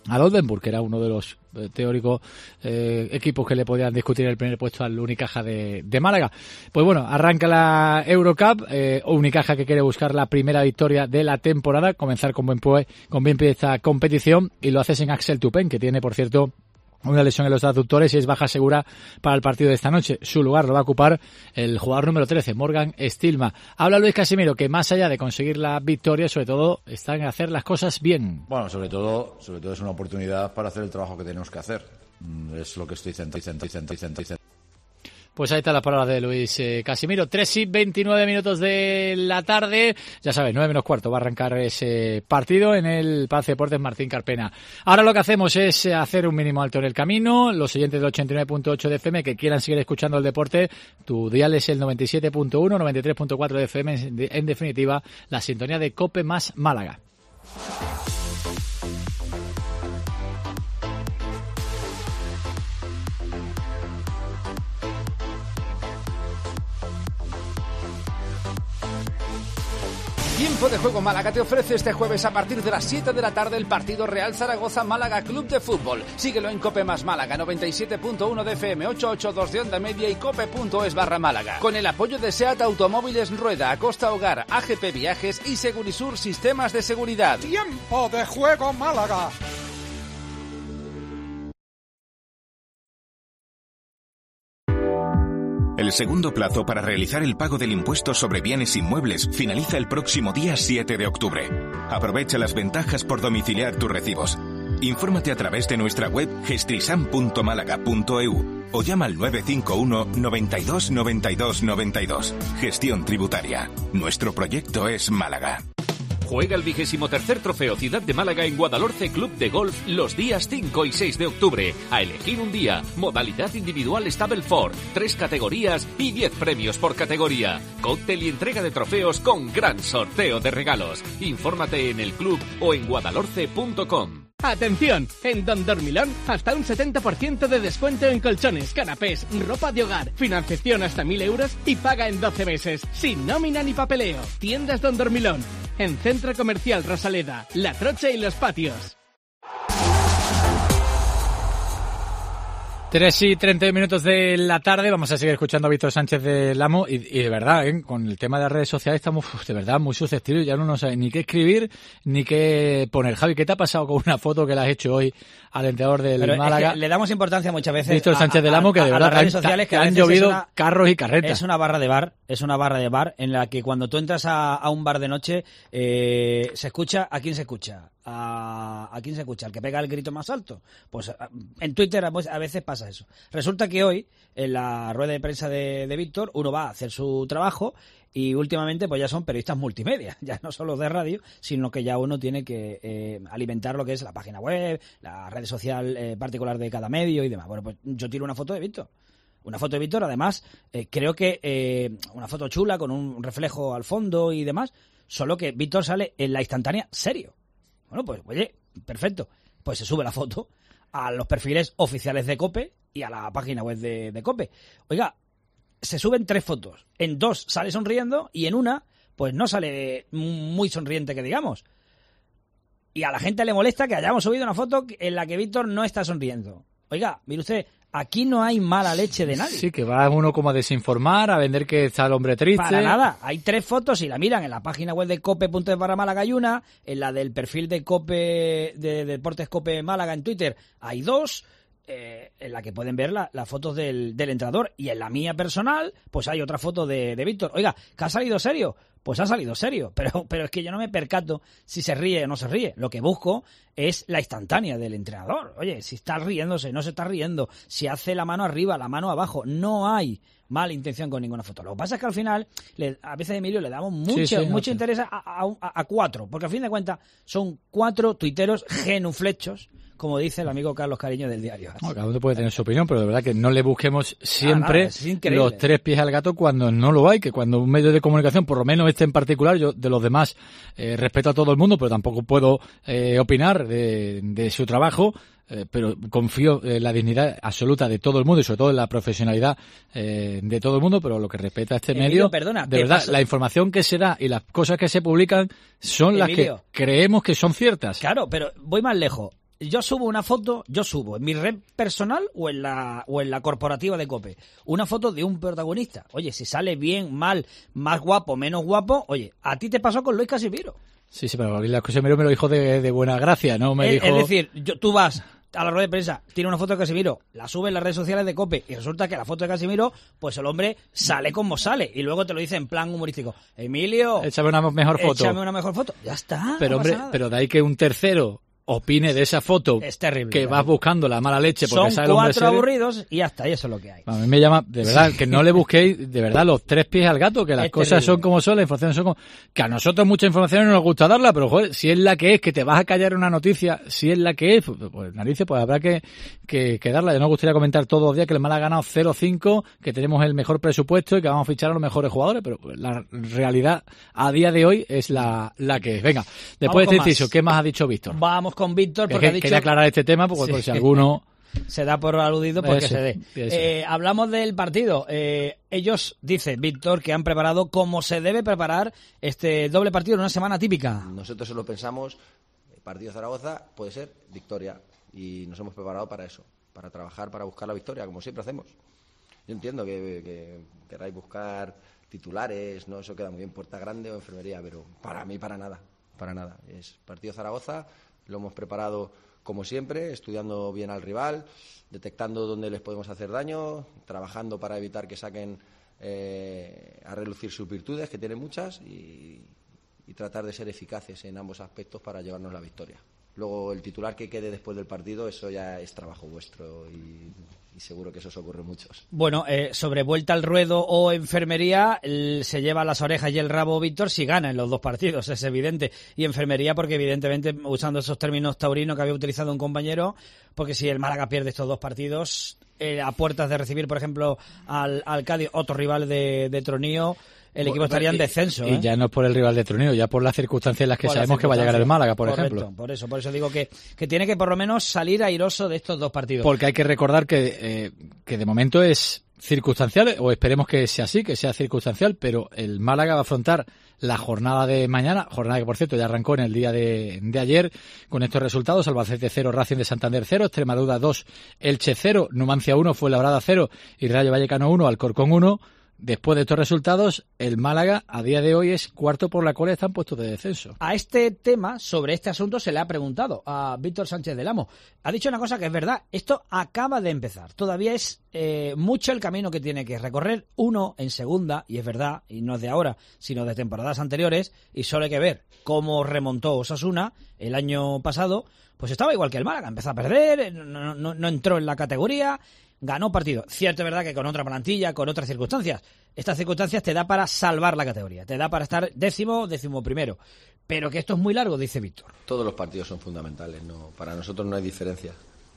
al Oldenburg, que era uno de los eh, teóricos eh, equipos que le podían discutir el primer puesto al Unicaja de, de Málaga. Pues bueno, arranca la Eurocup, eh, Unicaja que quiere buscar la primera victoria de la temporada, comenzar con buen pie, con bien pie esta competición, y lo hace sin Axel Tupen, que tiene, por cierto, una lesión en los aductores y es baja segura para el partido de esta noche. Su lugar lo va a ocupar el jugador número trece, Morgan Stilma. Habla Luis Casimiro que más allá de conseguir la victoria, sobre todo está en hacer las cosas bien. Bueno, sobre todo, sobre todo es una oportunidad para hacer el trabajo que tenemos que hacer. Es lo que estoy centrando. Pues ahí está la palabra de Luis eh, Casimiro. tres y veintinueve minutos de la tarde. Ya sabes, nueve menos cuarto va a arrancar ese partido en el Palacio de Deportes Martín Carpena. Ahora lo que hacemos es hacer un mínimo alto en el camino. Los oyentes del ochenta y nueve punto ocho de F M que quieran seguir escuchando el deporte, tu dial es el noventa y siete punto uno, noventa y tres punto cuatro de F M. En definitiva, la sintonía de COPE más Málaga. Tiempo de Juego Málaga te ofrece este jueves a partir de las siete de la tarde el partido Real Zaragoza Málaga Club de Fútbol. Síguelo en COPE más Málaga, noventa y siete punto uno de F M, ochocientos ochenta y dos de onda media y cope.es barra Málaga. Con el apoyo de SEAT Automóviles Rueda, Acosta Hogar, A G P Viajes y Segurisur Sistemas de Seguridad. Tiempo de Juego Málaga. El segundo plazo para realizar el pago del impuesto sobre bienes inmuebles finaliza el próximo día siete de octubre. Aprovecha las ventajas por domiciliar tus recibos. Infórmate a través de nuestra web gestrisam punto málaga punto e u o llama al nueve cinco uno, noventa y dos, noventa y dos, noventa y dos. Gestión tributaria. Nuestro proyecto es Málaga. Juega el vigésimo tercer Trofeo Ciudad de Málaga en Guadalhorce Club de Golf los días cinco y seis de octubre. A elegir un día, modalidad individual Stableford, tres categorías y diez premios por categoría. Cóctel y entrega de trofeos con gran sorteo de regalos. Infórmate en el club o en guadalhorce punto com. ¡Atención! En Don Dormilón, hasta un setenta por ciento de descuento en colchones, canapés, ropa de hogar, financiación hasta mil euros y paga en doce meses, sin nómina ni papeleo. Tiendas Don Dormilón, en Centro Comercial Rosaleda, La Trocha y Los Patios. tres y treinta minutos de la tarde, vamos a seguir escuchando a Víctor Sánchez del Amo y, y de verdad, ¿eh? Con el tema de las redes sociales estamos uf, de verdad muy susceptibles, ya uno no sabe ni qué escribir ni qué poner. Javi, ¿qué te ha pasado con una foto que le has hecho hoy al entrenador del Pero Málaga? Es que le damos importancia muchas veces Víctor Sánchez a, del Amo, que de a, verdad a las redes han, sociales que han llovido una, carros y carretas. Es una barra de bar, es una barra de bar en la que cuando tú entras a, a un bar de noche eh, se escucha, ¿a quién se escucha? A, ¿A quién se escucha? ¿Al que pega el grito más alto? Pues a, en Twitter a, a veces pasa eso. Resulta que hoy, en la rueda de prensa de, de Víctor, uno va a hacer su trabajo y últimamente pues ya son periodistas multimedia, ya no solo de radio, sino que ya uno tiene que eh, alimentar lo que es la página web, la red social eh, particular de cada medio y demás. Bueno, pues yo tiro una foto de Víctor. Una foto de Víctor, además, eh, creo que eh, una foto chula con un reflejo al fondo y demás, solo que Víctor sale en la instantánea serio. Bueno, pues oye, perfecto. Pues se sube la foto a los perfiles oficiales de COPE y a la página web de, de COPE. Oiga, se suben tres fotos. En dos sale sonriendo y en una, pues no sale muy sonriente que digamos. Y a la gente le molesta que hayamos subido una foto en la que Víctor no está sonriendo. Oiga, mire usted, aquí no hay mala leche de nadie. Sí, que va uno como a desinformar, a vender que está el hombre triste. Para nada. Hay tres fotos y la miran en la página web de cope.es barra Málaga hay una, en la del perfil de Cope, de Deportes Cope Málaga en Twitter hay dos, eh, en la que pueden ver la, las fotos del, del entrenador. Y en la mía personal, pues hay otra foto de, de Víctor. Oiga, ¿que ha salido serio? Pues ha salido serio, pero, pero es que yo no me percato si se ríe o no se ríe. Lo que busco es la instantánea del entrenador. Oye, si está riéndose, no se está riendo, si hace la mano arriba, la mano abajo, no hay mala intención con ninguna foto. Lo que pasa es que al final, le, a veces, Emilio, le damos mucho, sí, sí, mucho no interés a, a, a, a cuatro, porque a fin de cuentas son cuatro tuiteros genuflechos, como dice el amigo Carlos Cariño del diario. No, cada uno puede tener su opinión, pero de verdad que no le busquemos siempre ah, nada, los tres pies al gato cuando no lo hay, que cuando un medio de comunicación, por lo menos este en particular, yo de los demás eh, respeto a todo el mundo, pero tampoco puedo eh, opinar de, de su trabajo, eh, pero confío en la dignidad absoluta de todo el mundo y sobre todo en la profesionalidad eh, de todo el mundo, pero lo que respeta a este Emilio, medio, perdona, de verdad, pasó? La información que se da y las cosas que se publican son Emilio, las que creemos que son ciertas. Claro, pero voy más lejos. yo subo una foto, yo subo en mi red personal o en la o en la corporativa de COPE, una foto de un protagonista. Oye, si sale bien, mal, más guapo, menos guapo, oye, a ti te pasó con Luis Casimiro. Sí, sí, pero Luis Casimiro me lo dijo de, de buena gracia, ¿no? Me es, dijo... es decir, yo, tú vas a la rueda de prensa, tiene una foto de Casimiro, la sube en las redes sociales de COPE y resulta que la foto de Casimiro, pues el hombre sale como sale y luego te lo dice en plan humorístico. Emilio, échame una mejor foto. Échame una mejor foto. Ya está. Pero no hombre, pasa nada. pero de ahí que un tercero opine de esa foto, es terrible, que ¿verdad? vas buscando la mala leche porque son sale el hombre cuatro serio. aburridos y ya está, y eso es lo que hay. A mí me llama, de verdad, que no le busquéis, de verdad, los tres pies al gato, que las Es cosas terrible. son como son, la información son como... Que a nosotros mucha información no nos gusta darla, pero joder, si es la que es, que te vas a callar una noticia, si es la que es, pues, pues narices, pues habrá que, que, que darla. Yo nos gustaría comentar todos los días que el Málaga ha ganado cero cinco, que tenemos el mejor presupuesto y que vamos a fichar a los mejores jugadores, pero la realidad a día de hoy es la, la que es. Venga, después de este inciso, ¿qué más ha dicho Víctor? Vamos con Víctor, porque que, ha dicho... Quería aclarar este tema, porque Sí. por si alguno... se da por aludido porque Ese, se dé. ese. Eh, hablamos del partido. Eh, ellos, dice Víctor, que han preparado como se debe preparar este doble partido en una semana típica. Nosotros solo pensamos, el partido de Zaragoza puede ser victoria y nos hemos preparado para eso, para trabajar, para buscar la victoria, como siempre hacemos. Yo entiendo que, que queráis buscar titulares, no, eso queda muy bien, puerta grande o enfermería, pero para mí para nada, para nada. Es partido de Zaragoza, lo hemos preparado como siempre, estudiando bien al rival, detectando dónde les podemos hacer daño, trabajando para evitar que saquen eh, a relucir sus virtudes, que tienen muchas, y, y tratar de ser eficaces en ambos aspectos para llevarnos la victoria. Luego, el titular que quede después del partido, eso ya es trabajo vuestro y, y seguro que eso os ocurre a muchos. Bueno, eh, sobre vuelta al ruedo o enfermería, el, se lleva las orejas y el rabo Víctor si gana en los dos partidos, es evidente. Y enfermería porque evidentemente, usando esos términos taurinos que había utilizado un compañero, porque si el Málaga pierde estos dos partidos, eh, a puertas de recibir, por ejemplo, al, al Cádiz, otro rival de, de Tronío, el equipo estaría en descenso. Y ¿eh? ya no es por el rival de Tronío, ya por las circunstancias en las que Por sabemos que va a llegar el Málaga, por Correcto, ejemplo. Por eso, por eso digo que, que tiene que por lo menos salir airoso de estos dos partidos. Porque hay que recordar que, eh, que de momento es circunstancial, o esperemos que sea así, que sea circunstancial, pero el Málaga va a afrontar la jornada de mañana, jornada que por cierto ya arrancó en el día de, de ayer, con estos resultados: Albacete cero, Racing de Santander cero, Extremadura dos, Elche cero, Numancia uno, Fuenlabrada cero y Rayo Vallecano uno, Alcorcón uno. Después de estos resultados, el Málaga a día de hoy es cuarto por la cola, están puestos de descenso. A este tema, sobre este asunto, se le ha preguntado a Víctor Sánchez del Amo. Ha dicho una cosa que es verdad, esto acaba de empezar. Todavía es eh, mucho el camino que tiene que recorrer uno en segunda, y es verdad, y no es de ahora, sino de temporadas anteriores, y solo hay que ver cómo remontó Osasuna el año pasado, pues estaba igual que el Málaga, empezó a perder, no, no, no entró en la categoría, ganó partido. Cierto es verdad que con otra plantilla, con otras circunstancias. Estas circunstancias te da para salvar la categoría, te da para estar décimo, décimo primero. Pero que esto es muy largo, dice Víctor. Todos los partidos son fundamentales, no, para nosotros no hay diferencia.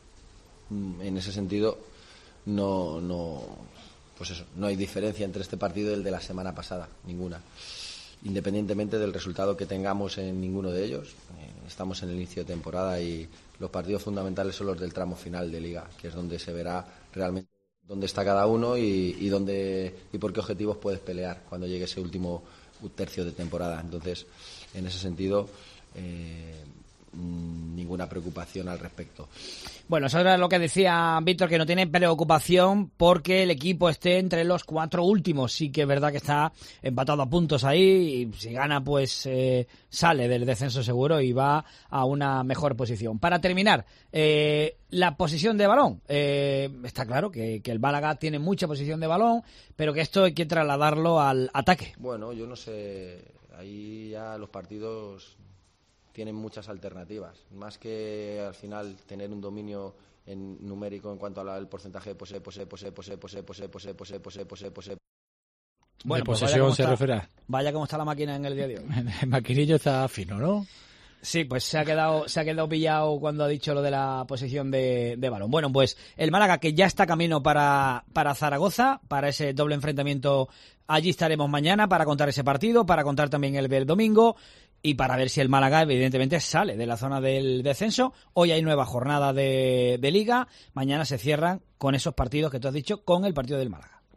En ese sentido, no, no, pues eso, no hay diferencia entre este partido y el de la semana pasada, ninguna. Independientemente del resultado que tengamos en ninguno de ellos, eh, estamos en el inicio de temporada y los partidos fundamentales son los del tramo final de Liga, que es donde se verá realmente dónde está cada uno y, y dónde y por qué objetivos puedes pelear cuando llegue ese último tercio de temporada. Entonces, en ese sentido, eh, ninguna preocupación al respecto. Bueno, eso era lo que decía Víctor, que no tiene preocupación porque el equipo esté entre los cuatro últimos. Sí que es verdad que está empatado a puntos ahí y si gana pues eh, sale del descenso seguro y va a una mejor posición. Para terminar, eh, la posición de balón. Eh, está claro que, que el Málaga tiene mucha posición de balón, pero que esto hay que trasladarlo al ataque. Bueno, yo no sé, ahí ya los partidos tienen muchas alternativas, más que al final tener un dominio en numérico en cuanto al porcentaje de posee, posee, posee, posee, posee, posee, posee, posee, posee, posee, posee. Bueno, de posesión se refiere. Vaya cómo está la máquina en el día de hoy. El maquinillo está fino, ¿no? Sí, pues se ha quedado se ha quedado pillado cuando ha dicho lo de la posición de, de balón. Bueno, pues el Málaga que ya está camino para, para Zaragoza, para ese doble enfrentamiento. Allí estaremos mañana para contar ese partido, para contar también el del domingo y para ver si el Málaga evidentemente sale de la zona del descenso. Hoy hay nueva jornada de, de Liga, mañana se cierran con esos partidos que tú has dicho con el partido del Málaga.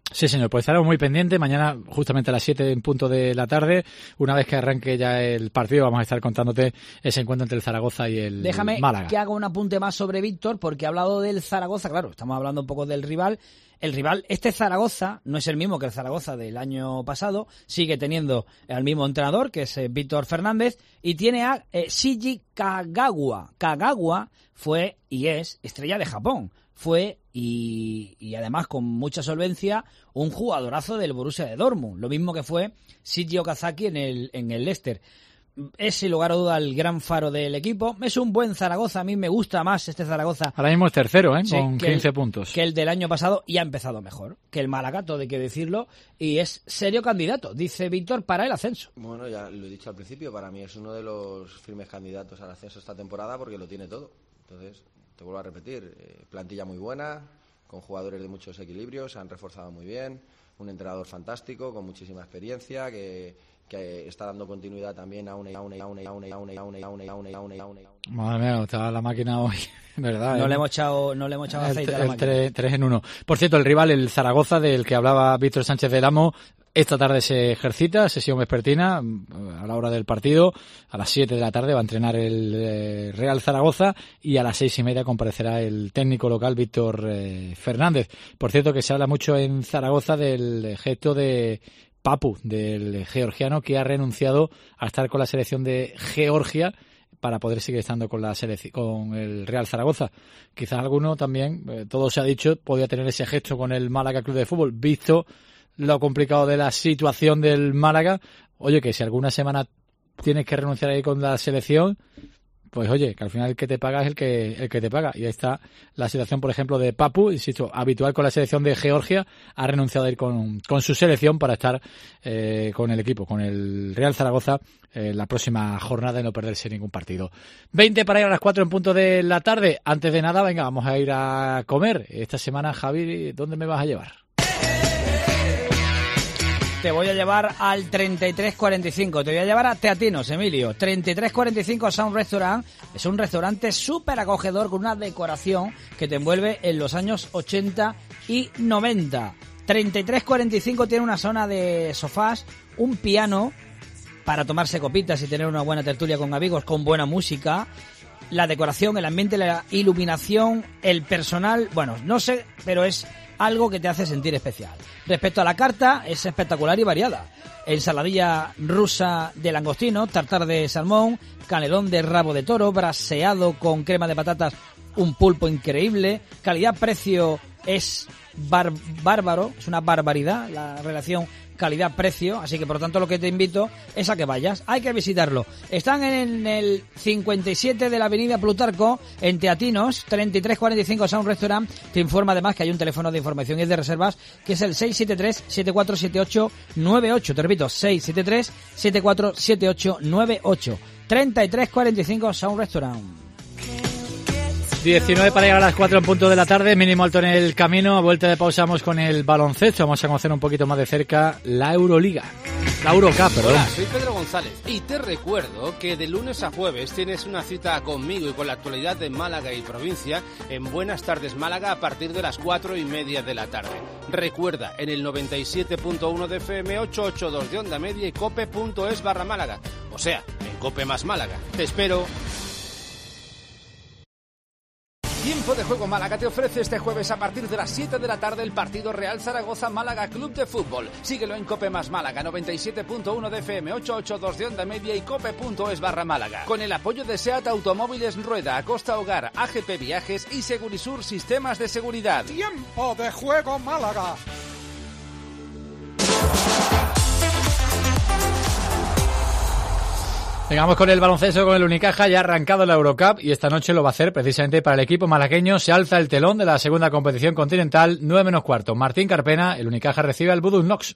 Sí, señor, pues estaremos muy pendientes. Mañana, justamente a las siete en punto de la tarde, una vez que arranque ya el partido, vamos a estar contándote ese encuentro entre el Zaragoza y el Déjame Málaga. que haga un apunte más sobre Víctor, porque ha hablado del Zaragoza, claro, estamos hablando un poco del rival. El rival, este Zaragoza, no es el mismo que el Zaragoza del año pasado, sigue teniendo al mismo entrenador, que es eh, Víctor Fernández, y tiene a eh, Shiji Kagawa. Kagawa fue y es estrella de Japón. Fue, y, y además con mucha solvencia, un jugadorazo del Borussia de Dortmund. Lo mismo que fue Shinji Okazaki en el, en el Leicester. Es, sin lugar a duda, el gran faro del equipo. Es un buen Zaragoza. A mí me gusta más este Zaragoza. Ahora mismo es tercero, ¿eh? Sí, con que quince el, puntos. Que el del año pasado, y ha empezado mejor que el Málaga, todo hay que decirlo. Y es serio candidato, dice Víctor, para el ascenso. Bueno, ya lo he dicho al principio, para mí es uno de los firmes candidatos al ascenso esta temporada porque lo tiene todo. Entonces, te vuelvo a repetir, eh, plantilla muy buena, con jugadores de muchos equilibrios, se han reforzado muy bien, un entrenador fantástico, con muchísima experiencia, que, que está dando continuidad también a una a una a una a una a una a una a una a una a una a una. Madre mía, estaba la máquina hoy, ¿verdad? No ¿eh? le hemos echado, no le hemos echado aceite a la el máquina. tres en uno. Por cierto, el rival, el Zaragoza, del que hablaba Víctor Sánchez del Amo, esta tarde se ejercita, sesión vespertina, a la hora del partido. A las siete de la tarde va a entrenar el eh, Real Zaragoza y a las seis y media comparecerá el técnico local, Víctor eh, Fernández. Por cierto, que se habla mucho en Zaragoza del gesto de Papu, del georgiano, que ha renunciado a estar con la selección de Georgia para poder seguir estando con la selección, con el Real Zaragoza. Quizás alguno también, eh, todo se ha dicho, podía tener ese gesto con el Málaga Club de Fútbol, visto lo complicado de la situación del Málaga. Oye, que si alguna semana tienes que renunciar ahí con la selección, pues oye, que al final el que te paga es el que el que te paga. Y ahí está la situación, por ejemplo, de Papu, insisto, habitual con la selección de Georgia, ha renunciado a ir con, con su selección para estar eh, con el equipo, con el Real Zaragoza, eh, la próxima jornada y no perderse ningún partido. veinte para ir a las cuatro en punto de la tarde. Antes de nada, venga, vamos a ir a comer. Esta semana, Javi, ¿dónde me vas a llevar? Te voy a llevar al treinta y tres cuarenta y cinco. Te voy a llevar a Teatinos, Emilio. treinta y tres cuarenta y cinco Sound Restaurant. Es un restaurante súper acogedor con una decoración que te envuelve en los años ochenta y noventa. treinta y tres cuarenta y cinco tiene una zona de sofás, un piano para tomarse copitas y tener una buena tertulia con amigos, con buena música. La decoración, el ambiente, la iluminación, el personal, bueno, no sé, pero es algo que te hace sentir especial. Respecto a la carta, es espectacular y variada. Ensaladilla rusa de langostino, tartar de salmón, canelón de rabo de toro, braseado con crema de patatas, un pulpo increíble. Calidad-precio es bar- bárbaro, es una barbaridad la relación calidad-precio, así que por lo tanto lo que te invito es a que vayas, hay que visitarlo. Están en el cincuenta y siete de la avenida Plutarco, en Teatinos, treinta y tres cuarenta y cinco Sound Restaurant. Te informa además que hay un teléfono de información y de reservas que es el seis siete tres, siete cuatro siete ocho, nueve ocho. Te repito, seis siete tres, siete cuatro siete ocho, nueve ocho. treinta y tres cuarenta y cinco Sound Restaurant. diecinueve para llegar a las cuatro en punto de la tarde, mínimo alto en el camino. A vuelta de pausa vamos con el baloncesto. Vamos a conocer un poquito más de cerca la Euroliga. La Eurocup, perdón. Hola, soy Pedro González y te recuerdo que de lunes a jueves tienes una cita conmigo y con la actualidad de Málaga y provincia en Buenas Tardes Málaga a partir de las cuatro y media de la tarde. Recuerda, en el noventa y siete punto uno de F M, ochocientos ochenta y dos de onda media y cope.es barra Málaga. O sea, en Cope más Málaga. Te espero. Tiempo de Juego Málaga te ofrece este jueves a partir de las siete de la tarde el partido Real Zaragoza Málaga Club de Fútbol. Síguelo en Cope más Málaga, noventa y siete punto uno de F M, ochocientos ochenta y dos de onda media y cope.es barra Málaga. Con el apoyo de SEAT Automóviles Rueda, Acosta Hogar, A G P Viajes y Segurisur Sistemas de Seguridad. Tiempo de Juego Málaga. Llegamos con el baloncesto, con el Unicaja, ya ha arrancado la Eurocup y esta noche lo va a hacer precisamente para el equipo malagueño. Se alza el telón de la segunda competición continental, nueve menos cuarto. Martín Carpena, el Unicaja recibe al Buduk Knox.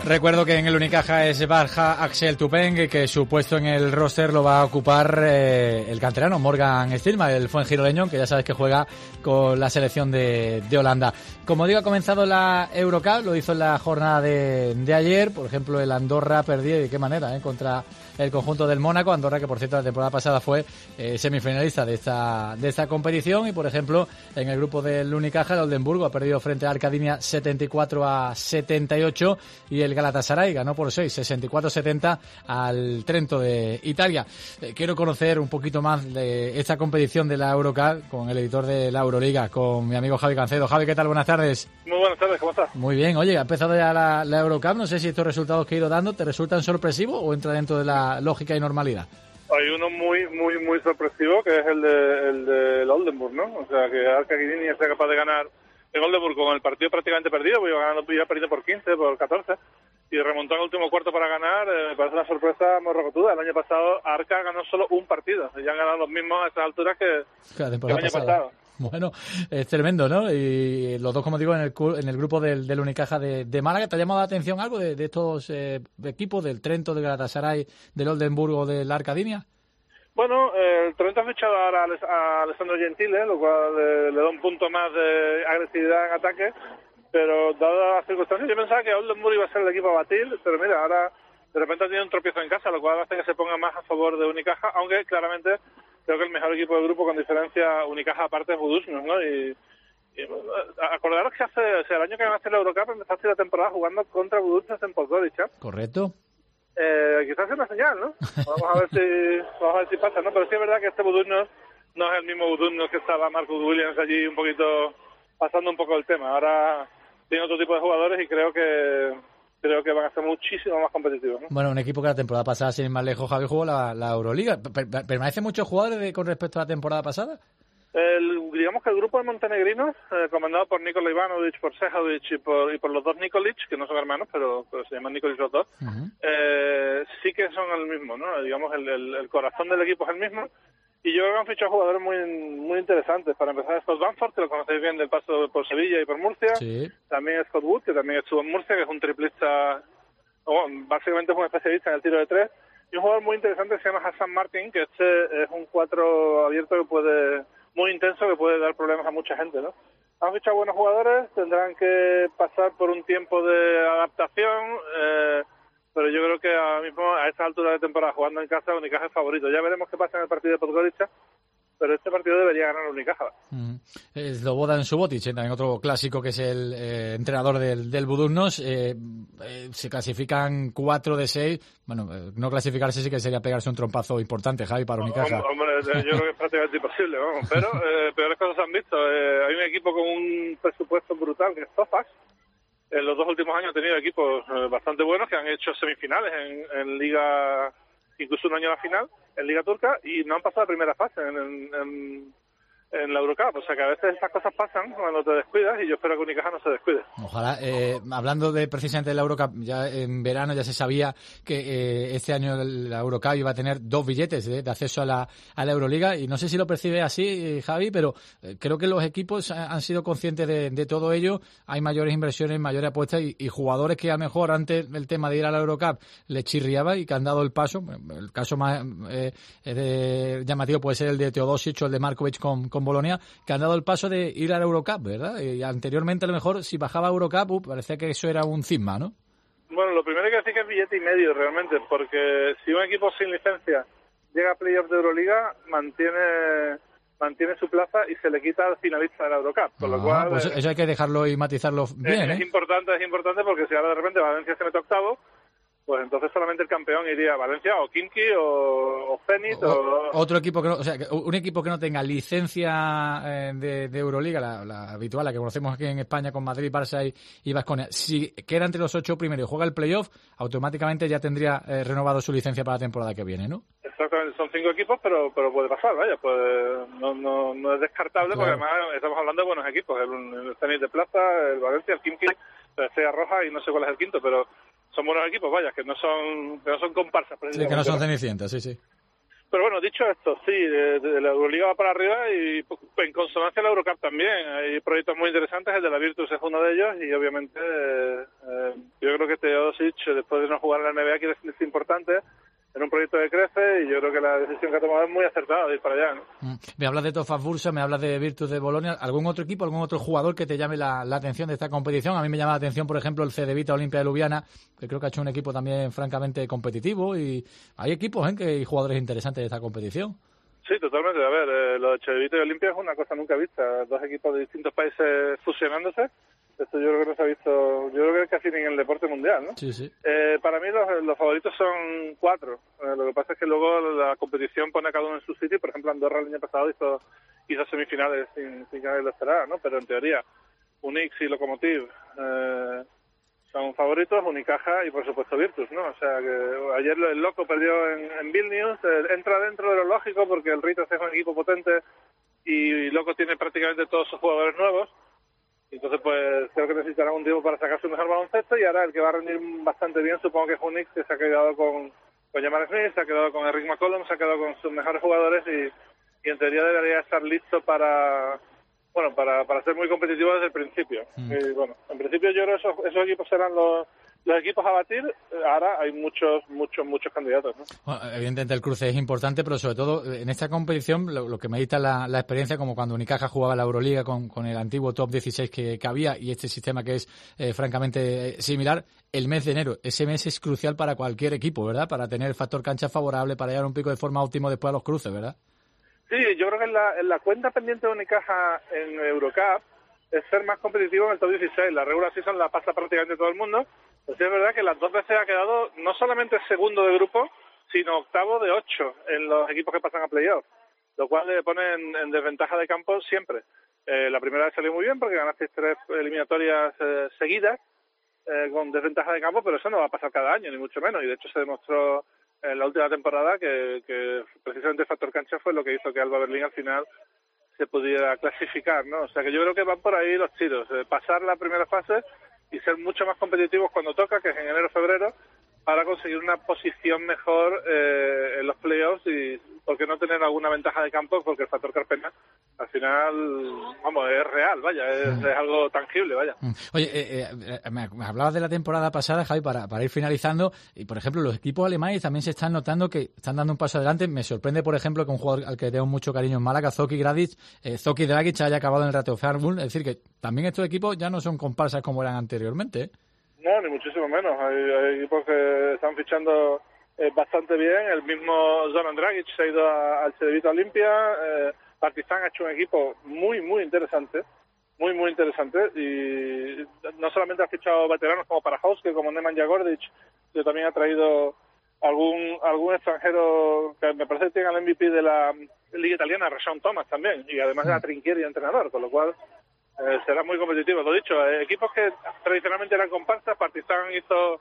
Recuerdo que en el Unicaja es Barja Axel Tupeng, que su puesto en el roster lo va a ocupar eh, el canterano Morgan Stilma, el fuengiroleño, que ya sabes que juega con la selección de, de Holanda. Como digo, ha comenzado la Eurocup, lo hizo en la jornada de, de ayer. Por ejemplo, el Andorra perdió, y de qué manera, eh, contra el conjunto del Mónaco. Andorra, que por cierto la temporada pasada fue eh, semifinalista de esta de esta competición. Y por ejemplo, en el grupo del Unicaja, el Oldenburgo ha perdido frente a Arcadinia setenta y cuatro a setenta y ocho, y el Galatasaray ganó por seis, sesenta y cuatro a setenta al Trento de Italia. Eh, quiero conocer un poquito más de esta competición de la Eurocup con el editor de la Euroliga, con mi amigo Javi Cancedo. Javi, ¿qué tal? Buenas tardes. Muy buenas tardes, ¿cómo estás? Muy bien. Oye, ha empezado ya la, la Eurocup. No sé si estos resultados que he ido dando te resultan sorpresivos o entra dentro de la lógica y normalidad. Hay uno muy, muy, muy sorpresivo, que es el de el de Oldenburg, ¿no? O sea, que Arcadinia sea capaz de ganar en Oldenburg con el partido prácticamente perdido, porque iba ganando, iba perdiendo por quince, por catorce, y remontó al último cuarto para ganar. Eh, me parece una sorpresa morrocotuda. El año pasado Arca ganó solo un partido, y ya han ganado los mismos a estas alturas que, que el año pasada. pasado. Bueno, es tremendo, ¿no? Y los dos, como digo, en el en el grupo del, del Unicaja de, de Málaga. ¿Te ha llamado la atención algo de, de estos eh, equipos, del Trento, del Galatasaray, del Oldenburgo, del Arcadinia? Bueno, eh, el Trento ha fichado ahora a Alessandro Gentile, lo cual le, le da un punto más de agresividad en ataque, pero dadas las circunstancias, yo pensaba que Oldenburg iba a ser el equipo a batir, pero mira, ahora de repente ha tenido un tropiezo en casa, lo cual hace que se ponga más a favor de Unicaja, aunque claramente creo que el mejor equipo del grupo, con diferencia, Unicaja aparte, es Budusnos, ¿no? Y, y acordaros que hace, o sea, el año que ganaste la Eurocup empezaste la temporada jugando contra Budusnos en Podgorica. Correcto. Eh, quizás es una señal, ¿no? Vamos a ver si vamos a ver si pasa, ¿no? Pero sí es verdad que este Budusnos no es el mismo Budusnos que estaba Marcus Williams allí un poquito pasando un poco el tema. Ahora tiene otro tipo de jugadores y creo que creo que van a ser muchísimo más competitivos, ¿no? Bueno, un equipo que la temporada pasada, sin ir más lejos, Javi, jugó la, la Euroliga. ¿Permanecen muchos jugadores de, con respecto a la temporada pasada? El, digamos que el grupo de montenegrinos, eh, comandado por Nikola Ivanovic, por Sejovic y por, y por los dos Nikolic, que no son hermanos, pero, pero se llaman Nikolic los dos, uh-huh. eh, sí que son el mismo, ¿no? Digamos, el, el, el corazón del equipo es el mismo. Y yo creo que han fichado jugadores muy muy interesantes. Para empezar, Scott Banford, que lo conocéis bien del paso por Sevilla y por Murcia. Sí. También Scott Wood, que también estuvo en Murcia, que es un triplista, oh, básicamente es un especialista en el tiro de tres. Y un jugador muy interesante que se llama Hassan Martin, que este es un cuatro abierto que puede, muy intenso, que puede dar problemas a mucha gente, ¿no? Han fichado buenos jugadores, tendrán que pasar por un tiempo de adaptación, eh, pero yo creo que ahora mismo, a esta altura de temporada, jugando en casa, Unicaja es favorito. Ya veremos qué pasa en el partido de Podgorica, pero este partido debería ganar Unicaja. Mm. Slobodan Subotic, también otro clásico, que es el eh, entrenador del, del Budusnos. Eh, eh, se clasifican cuatro de seis. Bueno, eh, no clasificarse sí que sería pegarse un trompazo importante, Javi, para Unicaja. Hombre, yo creo que es prácticamente imposible, vamos. Pero eh, peores cosas se han visto. Eh, hay un equipo con un presupuesto brutal, que es Tofax. En los dos últimos años ha tenido equipos eh, bastante buenos que han hecho semifinales en, en Liga, incluso un año a la final, en Liga Turca, y no han pasado la primera fase en, en, en, en la Eurocup. O sea que a veces estas cosas pasan cuando te descuidas, y yo espero que Unicaja no se descuide. Ojalá. Eh, hablando de precisamente de la Eurocup, ya en verano ya se sabía que eh, este año la Eurocup iba a tener dos billetes eh, de acceso a la, a la Euroliga, y no sé si lo percibe así, Javi, pero eh, creo que los equipos han sido conscientes de, de todo ello. Hay mayores inversiones, mayores apuestas, y, y jugadores que a lo mejor antes el tema de ir a la Eurocup les chirriaba y que han dado el paso. El caso más eh, de, llamativo puede ser el de Teodosic o el de Markovic con, con Bolonia, que han dado el paso de ir a la Eurocup, ¿verdad? Y anteriormente, a lo mejor, si bajaba a Eurocup, uh, parecía que eso era un cisma, ¿no? Bueno, lo primero que decir que es billete y medio, realmente, porque si un equipo sin licencia llega a playoffs de Euroliga, mantiene mantiene su plaza y se le quita al finalista de la Eurocup, con ah, lo cual... Pues eso hay que dejarlo y matizarlo bien, es, ¿eh? Es importante, es importante, porque si ahora de repente Valencia se mete octavo, pues entonces solamente el campeón iría a Valencia o Khimki o, o Zenit o, o... Otro equipo que no, o sea, un equipo que no tenga licencia eh, de, de Euroliga, la, la habitual, la que conocemos aquí en España con Madrid, Barça y, y Baskonia, si queda entre los ocho primeros y juega el playoff, automáticamente ya tendría eh, renovado su licencia para la temporada que viene, ¿no? Exactamente, son cinco equipos, pero pero puede pasar, vaya, pues no no, no es descartable, claro. Porque además estamos hablando de buenos equipos, el, el Zenit de Plaza, el Valencia, el Khimki, la Estrella Roja y no sé cuál es el quinto, pero son buenos equipos, vaya, que no son que no son comparsas. Sí, que no son cenicientas, sí, sí. Pero bueno, dicho esto, sí, de, de la Euroliga va para arriba y en consonancia la Eurocup también. Hay proyectos muy interesantes, el de la Virtus es uno de ellos y obviamente eh, eh, yo creo que Teodosic, después de no jugar en la N B A, quiere ser importante en un proyecto que crece y yo creo que la decisión que ha tomado es muy acertada de ir para allá, ¿no? Mm. Me hablas de Tofas Bursa, me hablas de Virtus de Bolonia. ¿Algún otro equipo, algún otro jugador que te llame la, la atención de esta competición? A mí me llama la atención, por ejemplo, el Cedevita Olimpia de Ljubljana, que creo que ha hecho un equipo también francamente competitivo y hay equipos, ¿eh?, que hay jugadores interesantes de esta competición. Sí, totalmente. A ver, eh, lo de Cedevita y Olimpia es una cosa nunca vista. Dos equipos de distintos países fusionándose. Esto yo creo que no se ha visto, yo creo que es casi ni en el deporte mundial, ¿no? Sí, sí. Eh, para mí los, los favoritos son cuatro. Eh, lo que pasa es que luego la competición pone a cada uno en su sitio. Por ejemplo, Andorra el año pasado hizo, hizo semifinales sin, sin que nadie lo esperara, ¿no? Pero en teoría, Unix y Lokomotiv eh, son favoritos, Unicaja y por supuesto Virtus, ¿no? O sea que ayer el Loco perdió en, en Vilnius, eh, entra dentro de lo lógico porque el Ritas es un equipo potente y Loco tiene prácticamente todos sus jugadores nuevos. Entonces, pues, creo que necesitará un tiempo para sacar su mejor baloncesto y ahora el que va a rendir bastante bien supongo que es Unix, que se ha quedado con, con Jamar Smith, se ha quedado con Eric McCollum, se ha quedado con sus mejores jugadores y, y en teoría debería estar listo para, bueno, para, para ser muy competitivo desde el principio. Mm. Y, bueno, en principio yo creo que esos, esos equipos serán los, los equipos a batir. Ahora hay muchos, muchos, muchos candidatos, ¿no? Bueno, evidentemente el cruce es importante, pero sobre todo en esta competición lo, lo que me dista la, la experiencia, como cuando Unicaja jugaba la Euroliga con, con el antiguo top dieciséis que, que había y este sistema que es eh, francamente similar, el mes de enero. Ese mes es crucial para cualquier equipo, ¿verdad? Para tener el factor cancha favorable, para llegar a un pico de forma óptimo después a los cruces, ¿verdad? Sí, yo creo que en la, en la cuenta pendiente de Unicaja en Eurocup es ser más competitivo en el top dieciséis. La regular season la pasa prácticamente todo el mundo. Pues es verdad que las dos veces ha quedado no solamente segundo de grupo, sino octavo de ocho en los equipos que pasan a playoff, lo cual le pone en, en desventaja de campo siempre. Eh, la primera vez salió muy bien porque ganasteis tres eliminatorias eh, seguidas eh, con desventaja de campo, pero eso no va a pasar cada año, ni mucho menos. Y de hecho se demostró en la última temporada que, que precisamente el factor cancha fue lo que hizo que Alba Berlín al final se pudiera clasificar, ¿no? O sea que yo creo que van por ahí los tiros, eh, pasar la primera fase y ser mucho más competitivos cuando toca, que es en enero-febrero, para conseguir una posición mejor eh, en los playoffs y por qué no tener alguna ventaja de campo, porque el factor Carpena al final, vamos, es real, vaya, es, es algo tangible, vaya. Oye, eh, eh, me hablabas de la temporada pasada, Javi, para, para ir finalizando, y por ejemplo, los equipos alemanes también se están notando que están dando un paso adelante. Me sorprende, por ejemplo, que un jugador al que tengo mucho cariño en Málaga, Zoki Dragic, eh, Zoki Dragic haya acabado en el Rateo Fairbull. Es decir, que también estos equipos ya no son comparsas como eran anteriormente, ¿eh? No, ni muchísimo menos. Hay, hay equipos que están fichando eh, bastante bien. El mismo Zoran Dragic se ha ido a, al Cedevita Olimpia. Eh, Partizan ha hecho un equipo muy, muy interesante. Muy, muy interesante. Y no solamente ha fichado veteranos como Parahovski, como Nemanja Gordic, sino también ha traído algún algún extranjero que me parece que tiene el M V P de la Liga Italiana, Rashawn Thomas también. Y además de la trinquiera y entrenador, con lo cual Eh, será muy competitivo. Lo dicho, eh, equipos que tradicionalmente eran comparsas, Partizan hizo,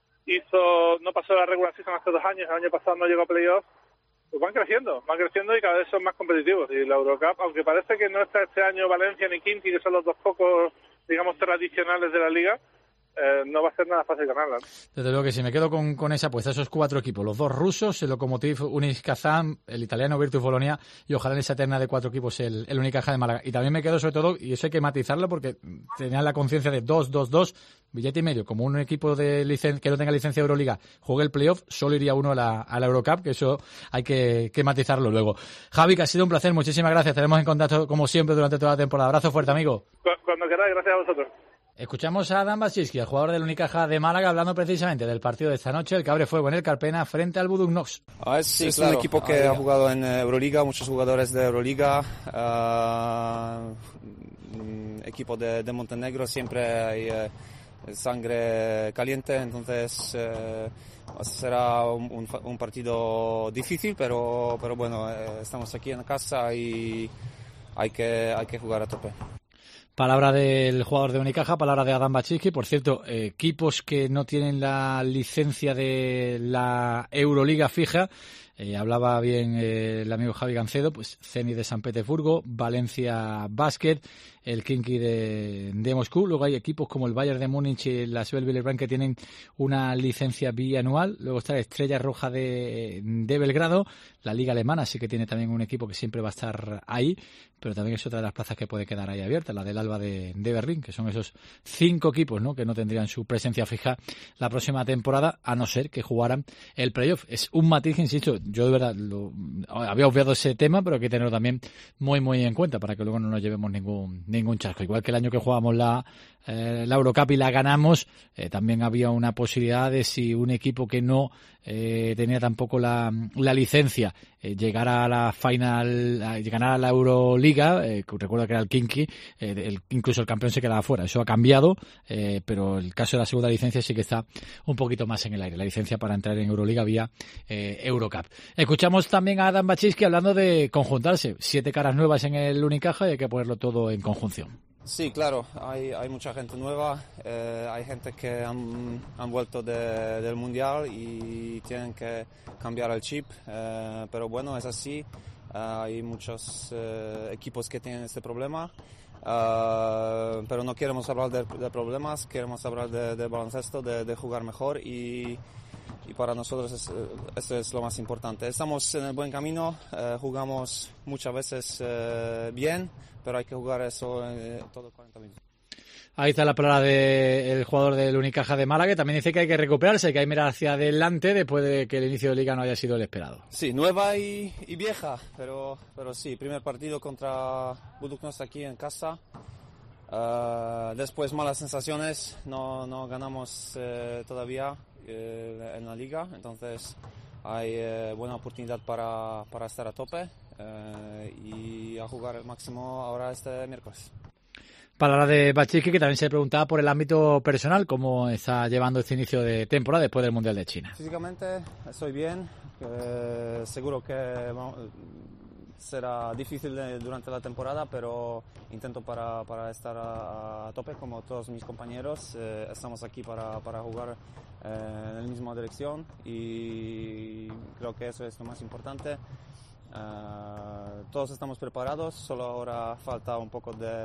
hizo no pasó la regular season hace dos años, el año pasado no llegó a playoff, pues van creciendo, van creciendo y cada vez son más competitivos. Y la Eurocup, aunque parece que no está este año Valencia ni Khimki, que son los dos pocos, digamos, tradicionales de la liga, Eh, no va a ser nada fácil ganarla, ¿no? Desde luego que si me quedo con, con esa apuesta, esos cuatro equipos, los dos rusos, el Lokomotiv Unix Kazán, el italiano Virtus Bolonia y ojalá en esa terna de cuatro equipos el, el Unicaja de Málaga. Y también me quedo sobre todo, y eso hay que matizarlo porque tenían la conciencia de dos dos dos, billete y medio, como un equipo de licen- que no tenga licencia de Euroliga juegue el playoff, solo iría uno a la, a la Eurocup, que eso hay que, que matizarlo luego. Javi, que ha sido un placer, muchísimas gracias, estaremos en contacto como siempre durante toda la temporada. Abrazo fuerte, amigo. Cuando queráis, gracias a vosotros. Escuchamos a Adam Baczynski, el jugador del Unicaja de Málaga, hablando precisamente del partido de esta noche, el que abre fuego en el Carpena frente al Budućnost. Ah, es sí, es claro. Un equipo que ah, ha jugado en Euroliga, muchos jugadores de Euroliga. Uh, equipo de, de Montenegro, siempre hay uh, sangre caliente, entonces uh, será un, un, un partido difícil, pero, pero bueno, uh, estamos aquí en casa y hay que, hay que jugar a tope. Palabra del jugador de Unicaja, palabra de Adam Baczynski. Por cierto, eh, equipos que no tienen la licencia de la Euroliga fija, Eh, hablaba bien eh, el amigo Javi Gancedo, pues Zenit de San Petersburgo, Valencia Basket, el Khimki de, de Moscú. Luego hay equipos como el Bayern de Múnich y la Asvel Villeurbanne que tienen una licencia bianual. Luego está la Estrella Roja de, de Belgrado. La Liga Alemana sí que tiene también un equipo que siempre va a estar ahí, pero también es otra de las plazas que puede quedar ahí abierta, la del Alba de, de Berlín, que son esos cinco equipos, ¿no?, que no tendrían su presencia fija la próxima temporada, a no ser que jugaran el playoff. Es un matiz, insisto, yo de verdad lo, había obviado ese tema, pero hay que tenerlo también muy muy en cuenta para que luego no nos llevemos ningún ningún chasco. Igual que el año que jugamos la eh, la Eurocup y la ganamos, eh, también había una posibilidad de si un equipo que no eh, tenía tampoco la, la licencia eh, llegara a la final, a, llegara a la Euroliga, eh, recuerdo que era el Khimki, eh, el, incluso el campeón se quedaba fuera. Eso ha cambiado, eh, pero el caso de la segunda licencia sí que está un poquito más en el aire, la licencia para entrar en Euroliga vía eh, Eurocup. Escuchamos también a Adam Baczynski hablando de conjuntarse, siete caras nuevas en el Unicaja y hay que ponerlo todo en conjunción. Sí, claro, hay, hay mucha gente nueva, eh, hay gente que han, han vuelto de, del Mundial y tienen que cambiar el chip, eh, pero bueno, es así, uh, hay muchos uh, equipos que tienen este problema, uh, pero no queremos hablar de, de problemas, queremos hablar de, de baloncesto, de, de jugar mejor y, y para nosotros es, eso es lo más importante. Estamos en el buen camino, uh, jugamos muchas veces uh, bien, pero hay que jugar eso eh, todo cuarenta minutos. Ahí está la palabra del jugador del Unicaja de Málaga, que también dice que hay que recuperarse, que hay que mirar hacia adelante después de que el inicio de liga no haya sido el esperado. Sí, nueva y, y vieja, pero, pero sí, primer partido contra Budućnost aquí en casa. Uh, después malas sensaciones, no, no ganamos eh, todavía eh, en la liga, entonces hay eh, buena oportunidad para, para estar a tope. Uh, y a jugar el máximo ahora este miércoles. Palabra de Baczynski, que también se preguntaba por el ámbito personal, cómo está llevando este inicio de temporada después del Mundial de China. Físicamente estoy bien, eh, seguro que bueno, será difícil de, durante la temporada, pero intento para, para estar a, a tope como todos mis compañeros. Eh, estamos aquí para, para jugar eh, en la misma dirección y creo que eso es lo más importante. Uh, todos estamos preparados, solo ahora falta un poco de,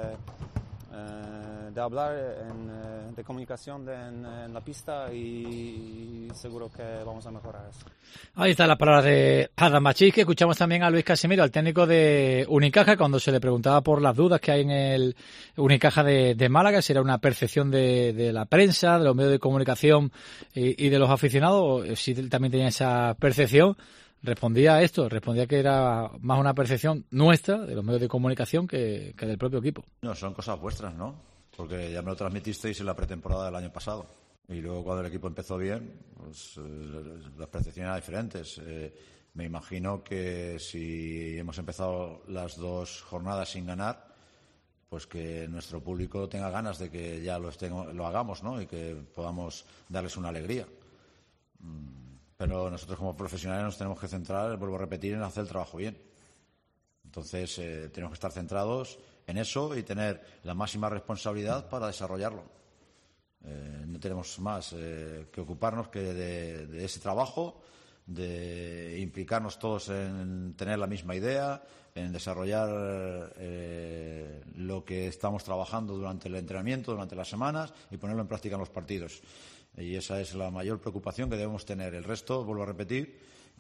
uh, de hablar, en, de comunicación de, en, en la pista y, y seguro que vamos a mejorar eso. Ahí está la palabra de Adam Baczynski. Escuchamos también a Luis Casimiro, al técnico de Unicaja, cuando se le preguntaba por las dudas que hay en el Unicaja de, de Málaga, si era una percepción de, de la prensa, de los medios de comunicación y, y de los aficionados, o si también tenía esa percepción. Respondía a esto, respondía que era más una percepción nuestra, de los medios de comunicación, que, que del propio equipo. No, son cosas vuestras, ¿no? Porque ya me lo transmitisteis en la pretemporada del año pasado. Y luego cuando el equipo empezó bien, pues eh, las percepciones eran diferentes. Eh, me imagino que si hemos empezado las dos jornadas sin ganar, pues que nuestro público tenga ganas de que ya lo, estén, lo hagamos, ¿no? Y que podamos darles una alegría. Mm. Pero nosotros como profesionales nos tenemos que centrar, vuelvo a repetir, en hacer el trabajo bien. Entonces eh, tenemos que estar centrados en eso y tener la máxima responsabilidad para desarrollarlo. Eh, no tenemos más eh, que ocuparnos que de, de ese trabajo, de implicarnos todos en tener la misma idea, en desarrollar eh, lo que estamos trabajando durante el entrenamiento, durante las semanas y ponerlo en práctica en los partidos. Y esa es la mayor preocupación que debemos tener. El resto, vuelvo a repetir,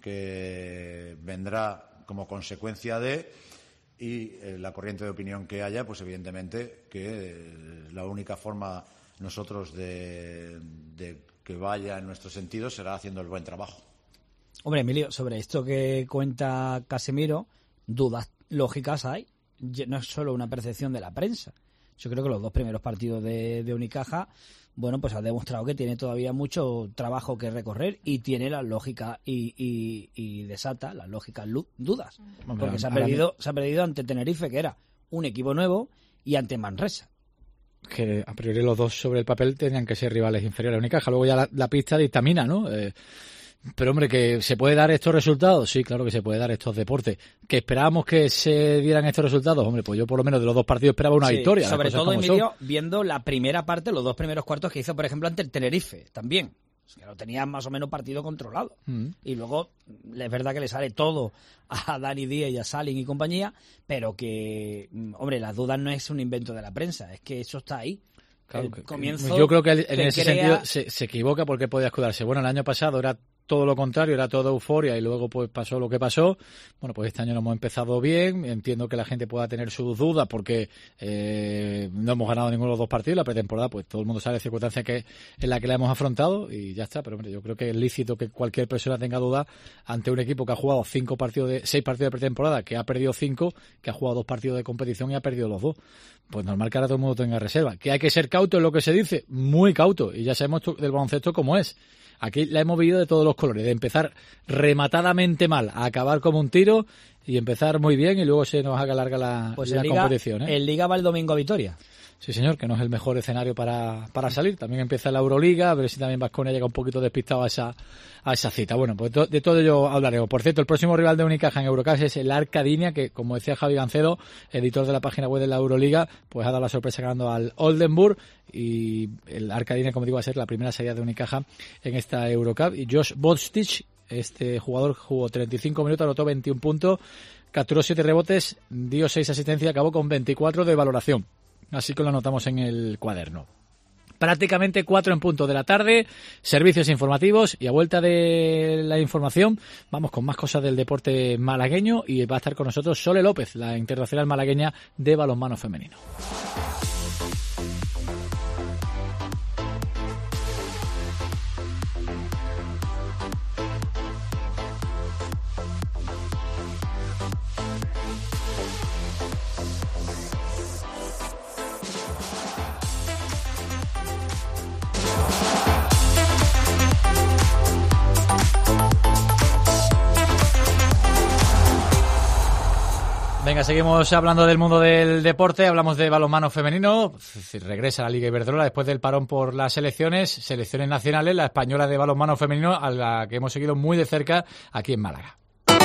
que vendrá como consecuencia de y eh, la corriente de opinión que haya, pues evidentemente que eh, la única forma nosotros de, de que vaya en nuestro sentido será haciendo el buen trabajo. Hombre, Emilio, sobre esto que cuenta Casemiro, dudas lógicas hay. No es solo una percepción de la prensa. Yo creo que los dos primeros partidos de, de Unicaja, bueno, pues ha demostrado que tiene todavía mucho trabajo que recorrer y tiene la lógica y, y, y desata las lógicas dudas. Porque bueno, se ha perdido se ha perdido ante Tenerife, que era un equipo nuevo, y ante Manresa. Que a priori los dos sobre el papel tenían que ser rivales inferiores a Unicaja. Luego ya la, la pista dictamina, ¿no? Eh, Pero, hombre, ¿que se puede dar estos resultados? Sí, claro que se puede dar estos deportes. ¿Que esperábamos que se dieran estos resultados? Hombre, pues yo por lo menos de los dos partidos esperaba una sí, victoria. Sobre todo, Emilio, son. viendo la primera parte, los dos primeros cuartos que hizo, por ejemplo, ante el Tenerife, también. Es que lo tenían más o menos partido controlado. Mm. Y luego, es verdad que le sale todo a Dani Díaz y a Salin y compañía, pero que, hombre, las dudas no es un invento de la prensa, es que eso está ahí. Claro, El que, comienzo yo creo que en te ese crea... sentido se, se equivoca porque podía escudarse. Bueno, el año pasado era todo lo contrario, era toda euforia y luego pues pasó lo que pasó. Bueno, pues este año no hemos empezado bien. Entiendo que la gente pueda tener sus dudas porque eh, no hemos ganado ninguno de los dos partidos. La pretemporada, pues todo el mundo sabe la circunstancia que en la que la hemos afrontado y ya está. Pero hombre, yo creo que es lícito que cualquier persona tenga dudas ante un equipo que ha jugado cinco partidos de seis partidos de pretemporada, que ha perdido cinco, que ha jugado dos partidos de competición y ha perdido los dos. Pues normal que ahora todo el mundo tenga reserva. Que hay que ser cauto en lo que se dice, muy cauto. Y ya sabemos del baloncesto cómo es. Aquí la hemos vivido de todos los colores, de empezar rematadamente mal, a acabar como un tiro y empezar muy bien y luego se nos haga larga la, pues la el Liga, competición. ¿eh? El Liga va el domingo a Vitoria. Sí, señor, que no es el mejor escenario para, para salir. También empieza la Euroliga, a ver si también Baskonia llega un poquito despistado a esa a esa cita. Bueno, pues to, de todo ello hablaremos. Por cierto, el próximo rival de Unicaja en Eurocup es el Arcadinia, que como decía Javi Gancedo, editor de la página web de la Euroliga, pues ha dado la sorpresa ganando al Oldenburg y el Arcadinia, como digo, va a ser la primera salida de Unicaja en esta Eurocup. Y Josh Bostich, este jugador, jugó treinta y cinco minutos, anotó veintiún puntos, capturó siete rebotes, dio seis asistencias y acabó con veinticuatro de valoración. Así que lo anotamos en el cuaderno. Prácticamente cuatro en punto de la tarde, servicios informativos y a vuelta de la información vamos con más cosas del deporte malagueño y va a estar con nosotros Sole López, la internacional malagueña de balonmano femenino. Venga, seguimos hablando del mundo del deporte, hablamos de balonmano femenino, regresa a la Liga Iberdrola después del parón por las selecciones, selecciones nacionales, la española de balonmano femenino, a la que hemos seguido muy de cerca aquí en Málaga.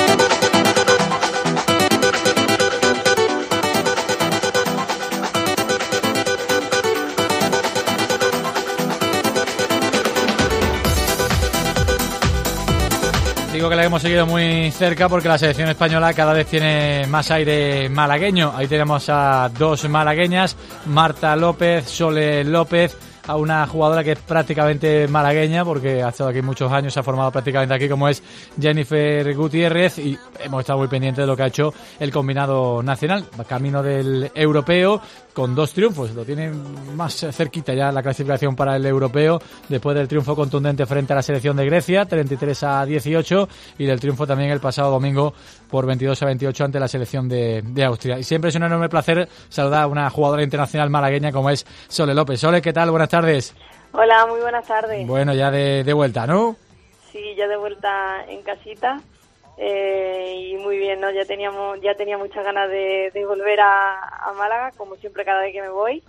Digo que la hemos seguido muy cerca porque la selección española cada vez tiene más aire malagueño. Ahí tenemos a dos malagueñas, Marta López, Sole López, a una jugadora que es prácticamente malagueña porque ha estado aquí muchos años, se ha formado prácticamente aquí, como es Jennifer Gutiérrez, y hemos estado muy pendientes de lo que ha hecho el combinado nacional, camino del europeo con dos triunfos, lo tienen más cerquita ya la clasificación para el europeo después del triunfo contundente frente a la selección de Grecia, treinta y tres a dieciocho, y del triunfo también el pasado domingo por veintidós a veintiocho ante la selección de, de Austria. Y siempre es un enorme placer saludar a una jugadora internacional malagueña como es Sole López. Sole, ¿qué tal? Buenas tardes. Hola, muy buenas tardes. Bueno, ya de, de vuelta, ¿no? Sí, ya de vuelta en casita. Eh, y muy bien, ¿no? Ya teníamos, ya tenía muchas ganas de, de volver a, a Málaga, como siempre cada vez que me voy.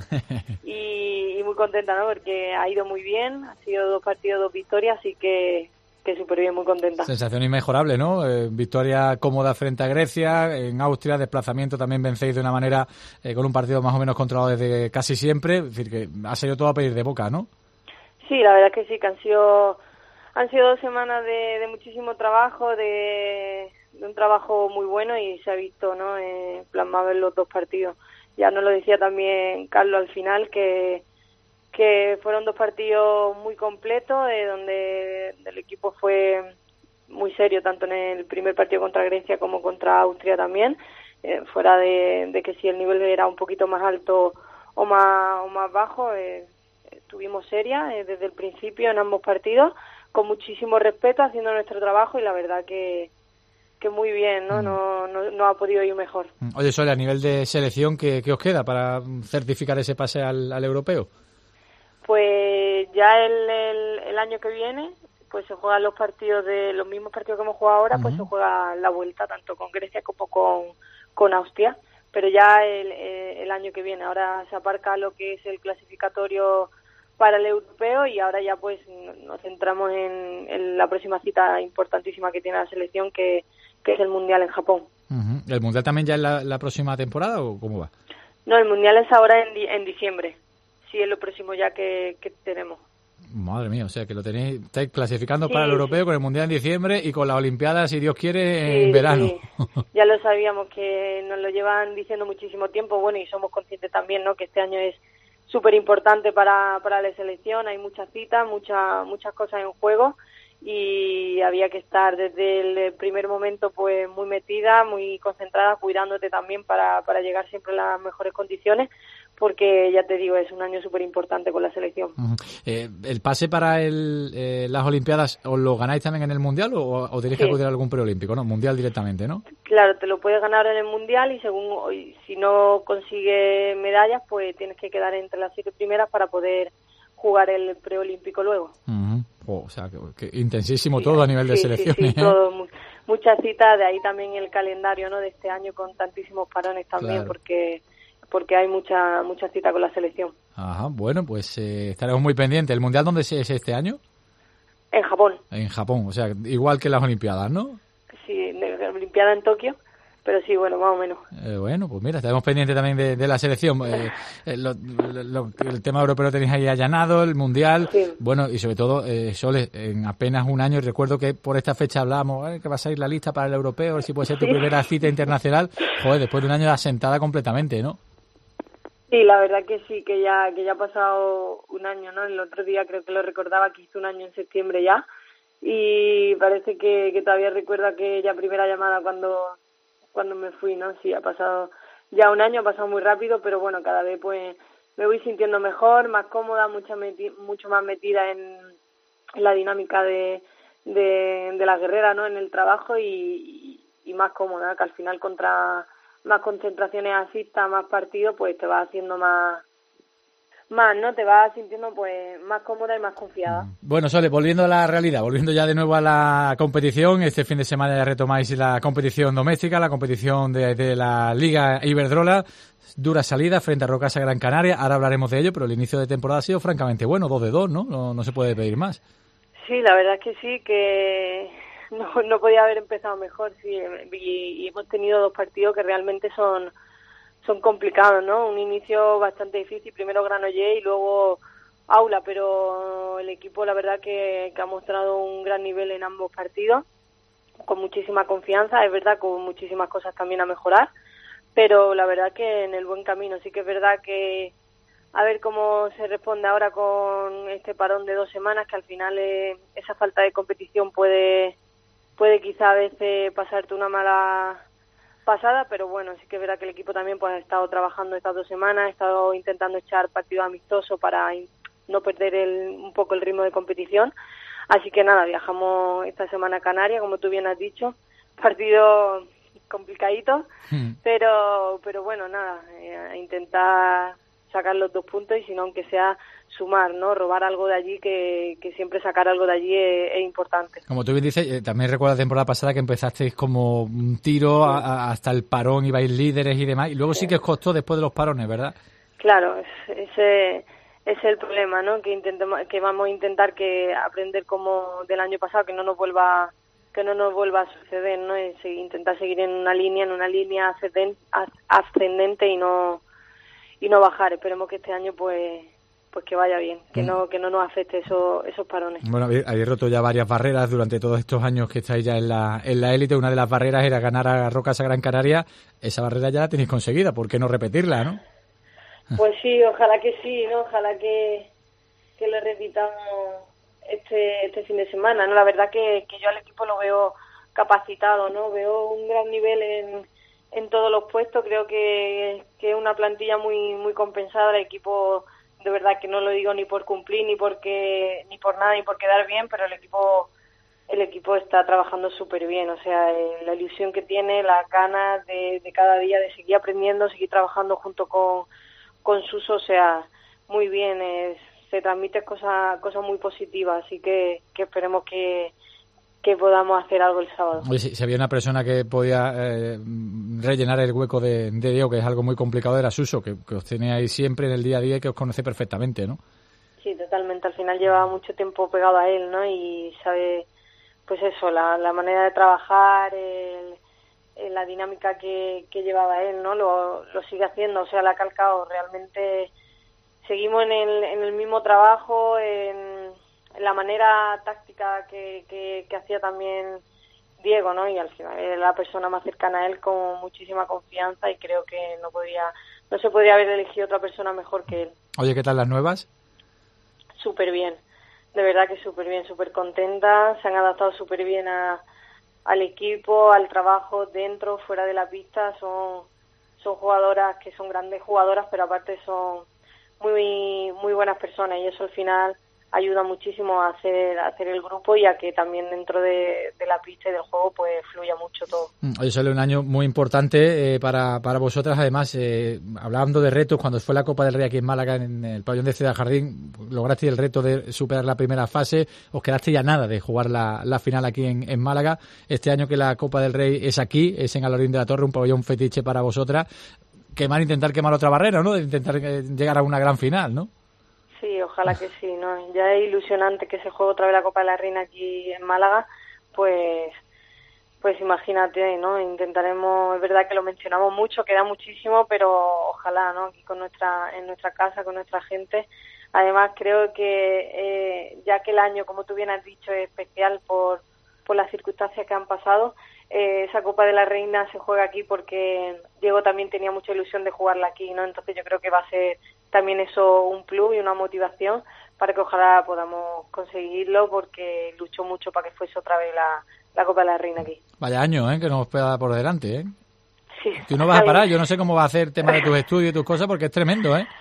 y, y muy contenta, ¿no? Porque ha ido muy bien, ha sido dos partidos, dos victorias, así que, que súper bien, muy contenta. Sensación inmejorable, ¿no? Eh, victoria cómoda frente a Grecia, en Austria, desplazamiento también vencéis de una manera, eh, con un partido más o menos controlado desde casi siempre, es decir, que ha salido todo a pedir de boca, ¿no? Sí, la verdad que sí, que han sido... Han sido dos semanas de, de muchísimo trabajo, de, de un trabajo muy bueno y se ha visto, ¿no? Eh, plasmado en los dos partidos. Ya nos lo decía también Carlos al final, que, que fueron dos partidos muy completos, eh, donde el equipo fue muy serio, tanto en el primer partido contra Grecia como contra Austria también, eh, fuera de, de que si el nivel era un poquito más alto o más, o más bajo, eh, estuvimos serias eh, desde el principio en ambos partidos, con muchísimo respeto, haciendo nuestro trabajo, y la verdad que, que muy bien, ¿no? No, no, no ha podido ir mejor. Oye, Sole, a nivel de selección, ¿qué, qué os queda para certificar ese pase al, al europeo? Pues ya el, el, el año que viene, pues se juegan los partidos de los mismos partidos que hemos jugado ahora, uh-huh. Pues se juega la vuelta, tanto con Grecia como con, con Austria, pero ya el, el año que viene. Ahora se aparca lo que es el clasificatorio para el europeo y ahora ya pues nos centramos en, en la próxima cita importantísima que tiene la selección, que, que es el Mundial en Japón. Uh-huh. ¿El Mundial también ya es la, la próxima temporada o cómo va? No, el Mundial es ahora en, di- en diciembre. Sí, es lo próximo ya que, que tenemos. Madre mía, o sea que lo tenéis, estáis clasificando Sí, para el europeo sí. con el Mundial en diciembre y con las Olimpiadas, si Dios quiere, Sí, en verano. sí. Ya lo sabíamos, que nos lo llevan diciendo muchísimo tiempo, bueno, y somos conscientes también, ¿no?, que este año es súper importante para, para la selección, hay muchas citas, muchas muchas cosas en juego, y había que estar desde el primer momento pues muy metida, muy concentrada, cuidándote también para, para llegar siempre a las mejores condiciones, porque ya te digo, es un año súper importante con la selección. Uh-huh. eh, ¿El pase para el, eh, las Olimpiadas os lo ganáis también en el Mundial o, o tenéis Sí. que acudir a algún preolímpico? No, Mundial directamente, ¿no? Claro, te lo puedes ganar en el Mundial y según hoy, si no consigues medallas, pues tienes que quedar entre las siete primeras para poder jugar el preolímpico luego. Uh-huh. Oh, o sea, que, que intensísimo todo a nivel de Sí, selecciones. sí, sí, ¿eh? todo, mu- muchas citas, de ahí también el calendario, ¿no?, de este año con tantísimos parones también, Claro. porque porque hay mucha mucha cita con la selección. Ajá, bueno, pues eh, estaremos muy pendientes. ¿El Mundial dónde es este año? En Japón, En Japón, o sea, igual que las Olimpiadas, ¿no? sí, de la Olimpiada en Tokio, pero sí, bueno, más o menos. Eh, bueno, pues mira, estaremos pendientes también de, de la selección. Eh, eh, lo- lo- lo- el tema europeo lo tenéis ahí allanado, el Mundial. Sí. Bueno, y sobre todo, eh, Sole, en apenas un año, y recuerdo que por esta fecha hablamos, eh, que va a salir la lista para el europeo, a ver si puede ser tu Sí. primera cita internacional. Joder, después de un año asentada completamente, ¿no? Sí, la verdad que sí, que ya que ya ha pasado un año, ¿no? El otro día creo que lo recordaba, que hizo un año en septiembre ya, y parece que, que todavía recuerdo aquella primera llamada cuando cuando me fui, ¿no? Sí, ha pasado ya un año, ha pasado muy rápido, pero bueno, cada vez pues me voy sintiendo mejor, más cómoda, mucha meti- mucho más metida en, en la dinámica de, de, de la guerrera, ¿no?, en el trabajo, y, y, y más cómoda, que al final contra más concentraciones asistas, más partidos, pues te vas haciendo más, más, ¿no? Te vas sintiendo pues más cómoda y más confiada. Bueno, Sole, volviendo a la realidad, volviendo ya de nuevo a la competición, este fin de semana ya retomáis la competición doméstica, la competición de, de la Liga Iberdrola, dura salida frente a Rocasa Gran Canaria, ahora hablaremos de ello, pero el inicio de temporada ha sido francamente bueno, dos de dos, ¿no? No, no se puede pedir más. Sí, la verdad es que sí, que no, no podía haber empezado mejor, sí, y, y hemos tenido dos partidos que realmente son son complicados, ¿no? Un inicio bastante difícil, primero Granollers y luego Aula, pero el equipo la verdad que, que ha mostrado un gran nivel en ambos partidos, con muchísima confianza, es verdad, con muchísimas cosas también a mejorar, pero la verdad que en el buen camino. Sí que es verdad que a ver cómo se responde ahora con este parón de dos semanas, que al final eh, esa falta de competición puede puede quizá a veces pasarte una mala pasada, pero bueno, sí que es verdad que el equipo también pues ha estado trabajando estas dos semanas, ha estado intentando echar partidos amistosos para in- no perder el, un poco el ritmo de competición, así que nada, viajamos esta semana a Canarias, como tú bien has dicho, partido complicadito, Hmm. pero pero bueno, nada, eh, a intentar sacar los dos puntos y si no, aunque sea sumar, ¿no? Robar algo de allí, que, que siempre sacar algo de allí es, es importante. Como tú bien dices, eh, también recuerdo la temporada pasada que empezasteis como un tiro a- a- hasta el parón, ibais líderes y demás, y luego sí que os costó después de los parones, ¿verdad? Claro, es- ese ese es el problema, ¿no? Que intentemos, que vamos a intentar que aprender como del año pasado, que no nos vuelva que no nos vuelva a suceder, ¿no? Es intentar seguir en una línea, en una línea ascenden- as- ascendente y no y no bajar. Esperemos que este año pues pues que vaya bien, que Mm. no que no nos afecte esos esos parones. Bueno, habéis, habéis roto ya varias barreras durante todos estos años que estáis ya en la en la élite. Una de las barreras era ganar a Rocasa Gran Canaria. Esa barrera ya la tenéis conseguida, ¿por qué no repetirla, no? Pues sí, ojalá que sí, ¿no? Ojalá que, que lo repitamos este este fin de semana, ¿no? La verdad que, que yo al equipo lo veo capacitado, ¿no? Veo un gran nivel en, en todos los puestos, creo que, que es una plantilla muy muy compensada, el equipo, de verdad que no lo digo ni por cumplir, ni porque ni por nada, ni por quedar bien, pero el equipo el equipo está trabajando súper bien, o sea, eh, la ilusión que tiene, las ganas de, de cada día de seguir aprendiendo, seguir trabajando junto con con Suso, o sea, muy bien, es, se transmite cosas cosas muy positivas, así que, que esperemos que, que podamos hacer algo el sábado. Oye, si, si había una persona que podía eh, rellenar el hueco de, de Diego, que es algo muy complicado, era Suso, que, que os tiene ahí siempre en el día a día y que os conoce perfectamente, ¿no? Sí, totalmente, al final lleva mucho tiempo pegado a él, ¿no? Y sabe, pues eso, la, la manera de trabajar, el, el- la dinámica que, que llevaba él, ¿no? Lo, lo sigue haciendo, o sea, la ha calcado realmente. seguimos en el, en el mismo trabajo, en, en la manera táctica que, que, que hacía también Diego, ¿no? Y al final es la persona más cercana a él con muchísima confianza y creo que no podía, no se podría haber elegido otra persona mejor que él. Oye, ¿qué tal las nuevas? Súper bien, de verdad que súper bien, súper contenta, se han adaptado súper bien a, al equipo, al trabajo dentro, fuera de la pista, son, son jugadoras que son grandes jugadoras, pero aparte son muy, muy buenas personas y eso al final ayuda muchísimo a hacer, a hacer el grupo y a que también dentro de, de la pista y del juego pues fluya mucho todo. Hoy sale un año muy importante eh, para, para vosotras, además, eh, hablando de retos, cuando fue la Copa del Rey aquí en Málaga, en el pabellón de Ciudad Jardín, lograsteis el reto de superar la primera fase, os quedaste ya nada de jugar la, la final aquí en, en Málaga. Este año que la Copa del Rey es aquí, es en Alaurín de la Torre, un pabellón fetiche para vosotras, que van a intentar quemar otra barrera, ¿no? De intentar eh, llegar a una gran final, ¿no? Sí, ojalá que sí, ¿no? Ya es ilusionante que se juegue otra vez la Copa de la Reina aquí en Málaga, pues pues imagínate, ¿no? Intentaremos, es verdad que lo mencionamos mucho, queda muchísimo, pero ojalá, ¿no? Aquí con nuestra, en nuestra casa, con nuestra gente. Además creo que eh, ya que el año, como tú bien has dicho, es especial por, por las circunstancias que han pasado, eh, esa Copa de la Reina se juega aquí porque Diego también tenía mucha ilusión de jugarla aquí, ¿no? Entonces yo creo que va a ser también eso un plus y una motivación para que ojalá podamos conseguirlo porque luchó mucho para que fuese otra vez la, la Copa de la Reina aquí. Vaya año, ¿eh? Que nos espera por delante, ¿eh? Sí. Tú no vas a parar, yo no sé cómo va a hacer el tema de tus estudios y tus cosas porque es tremendo, ¿eh?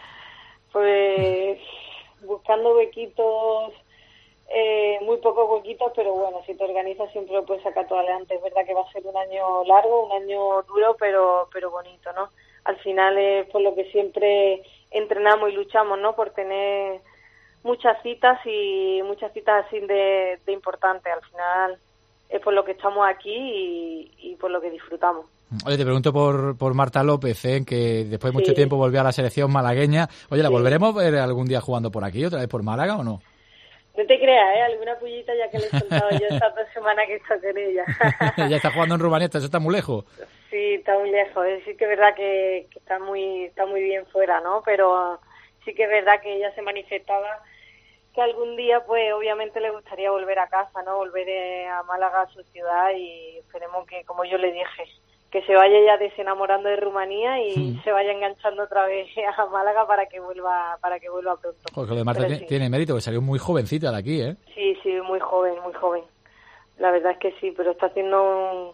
Pues buscando huequitos, eh, muy pocos huequitos, pero bueno, si te organizas siempre lo puedes sacar todo adelante. Es verdad que va a ser un año largo, un año duro, pero pero bonito, ¿no? Al final es por lo que siempre entrenamos y luchamos, ¿no? Por tener muchas citas y muchas citas así de, de importantes. Al final es por lo que estamos aquí y, y por lo que disfrutamos. Oye, te pregunto por, por Marta López, ¿eh? Que después de mucho Sí. tiempo volvió a la selección malagueña. Oye, ¿la Sí. volveremos a ver algún día jugando por aquí, otra vez por Málaga o no? No te creas, ¿eh? Alguna pullita ya que le he soltado yo estas dos semanas que he estado con ella. Ya está jugando en Rumanía, eso está muy lejos. Sí, está muy lejos. Es decir que es verdad que, que está muy está muy bien fuera, ¿no? Pero sí que es verdad que ella se manifestaba que algún día, pues, obviamente le gustaría volver a casa, ¿no? Volver eh, a Málaga, a su ciudad, y esperemos que, como yo le dije, que se vaya ya desenamorando de Rumanía y Sí. se vaya enganchando otra vez a Málaga para que vuelva para que vuelva pronto. Porque lo de Marta Pero tiene, sí. tiene mérito, que salió muy jovencita de aquí, ¿eh? Sí, sí, muy joven, muy joven. La verdad es que sí, pero está haciendo un,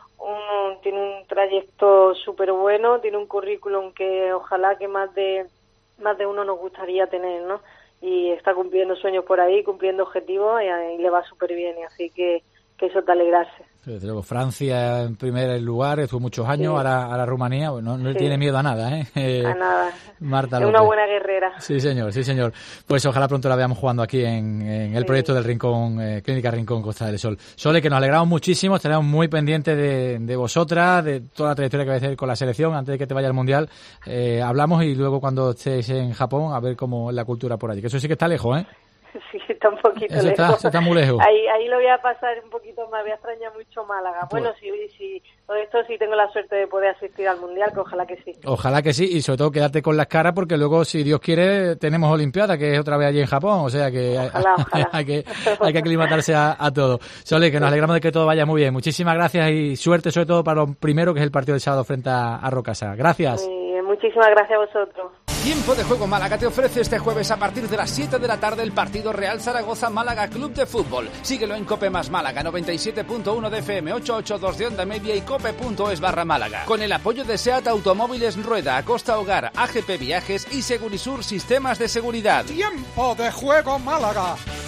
un tiene un trayecto súper bueno, tiene un currículum que ojalá que más de más de uno nos gustaría tener, ¿no? Y está cumpliendo sueños por ahí, cumpliendo objetivos y, y le va súper bien, y así que, que eso es de alegrarse. Desde luego, Francia en primer lugar, estuvo muchos años, Sí. ahora, ahora Rumanía, bueno, no le Sí. tiene miedo a nada, ¿eh? Eh, A nada. Marta Es López. una buena guerrera. Sí, señor, sí, señor. Pues ojalá pronto la veamos jugando aquí en, en el Sí. proyecto del Rincón, eh, Clínica Rincón Costa del Sol. Sole, que nos alegramos muchísimo, estaremos muy pendientes de, de vosotras, de toda la trayectoria que vais a hacer con la selección antes de que te vaya al Mundial. Eh, hablamos y luego cuando estés en Japón a ver cómo es la cultura por allí, que eso sí que está lejos, ¿eh? Sí, está un poquito Eso está- lejos. eso está muy lejos. Ahí, ahí lo voy a pasar un poquito más, voy a extrañar mucho Málaga. Pues- Bueno, sí, sí, todo esto sí tengo la suerte de poder asistir al Mundial, que ojalá que sí. Ojalá que sí, y sobre todo quedarte con las caras porque luego, si Dios quiere, tenemos Olimpiada, que es otra vez allí en Japón, o sea que hay- Ojalá, ojalá. hay que hay que aclimatarse a, a todo. Sole, que nos alegramos de que todo vaya muy bien. Muchísimas gracias y suerte sobre todo para lo primero, que es el partido del sábado frente a, a Rocasa. Gracias. Muy bien, muchísimas gracias a vosotros. Tiempo de Juego Málaga te ofrece este jueves a partir de las siete de la tarde el partido Real Zaragoza Málaga Club de Fútbol. Síguelo en Cope más Málaga noventa y siete punto uno de F M, ochocientos ochenta y dos de onda media y cope punto es barra Málaga. Con el apoyo de SEAT Automóviles Rueda, Acosta Hogar, A G P Viajes y Segurisur Sistemas de Seguridad. Tiempo de Juego Málaga.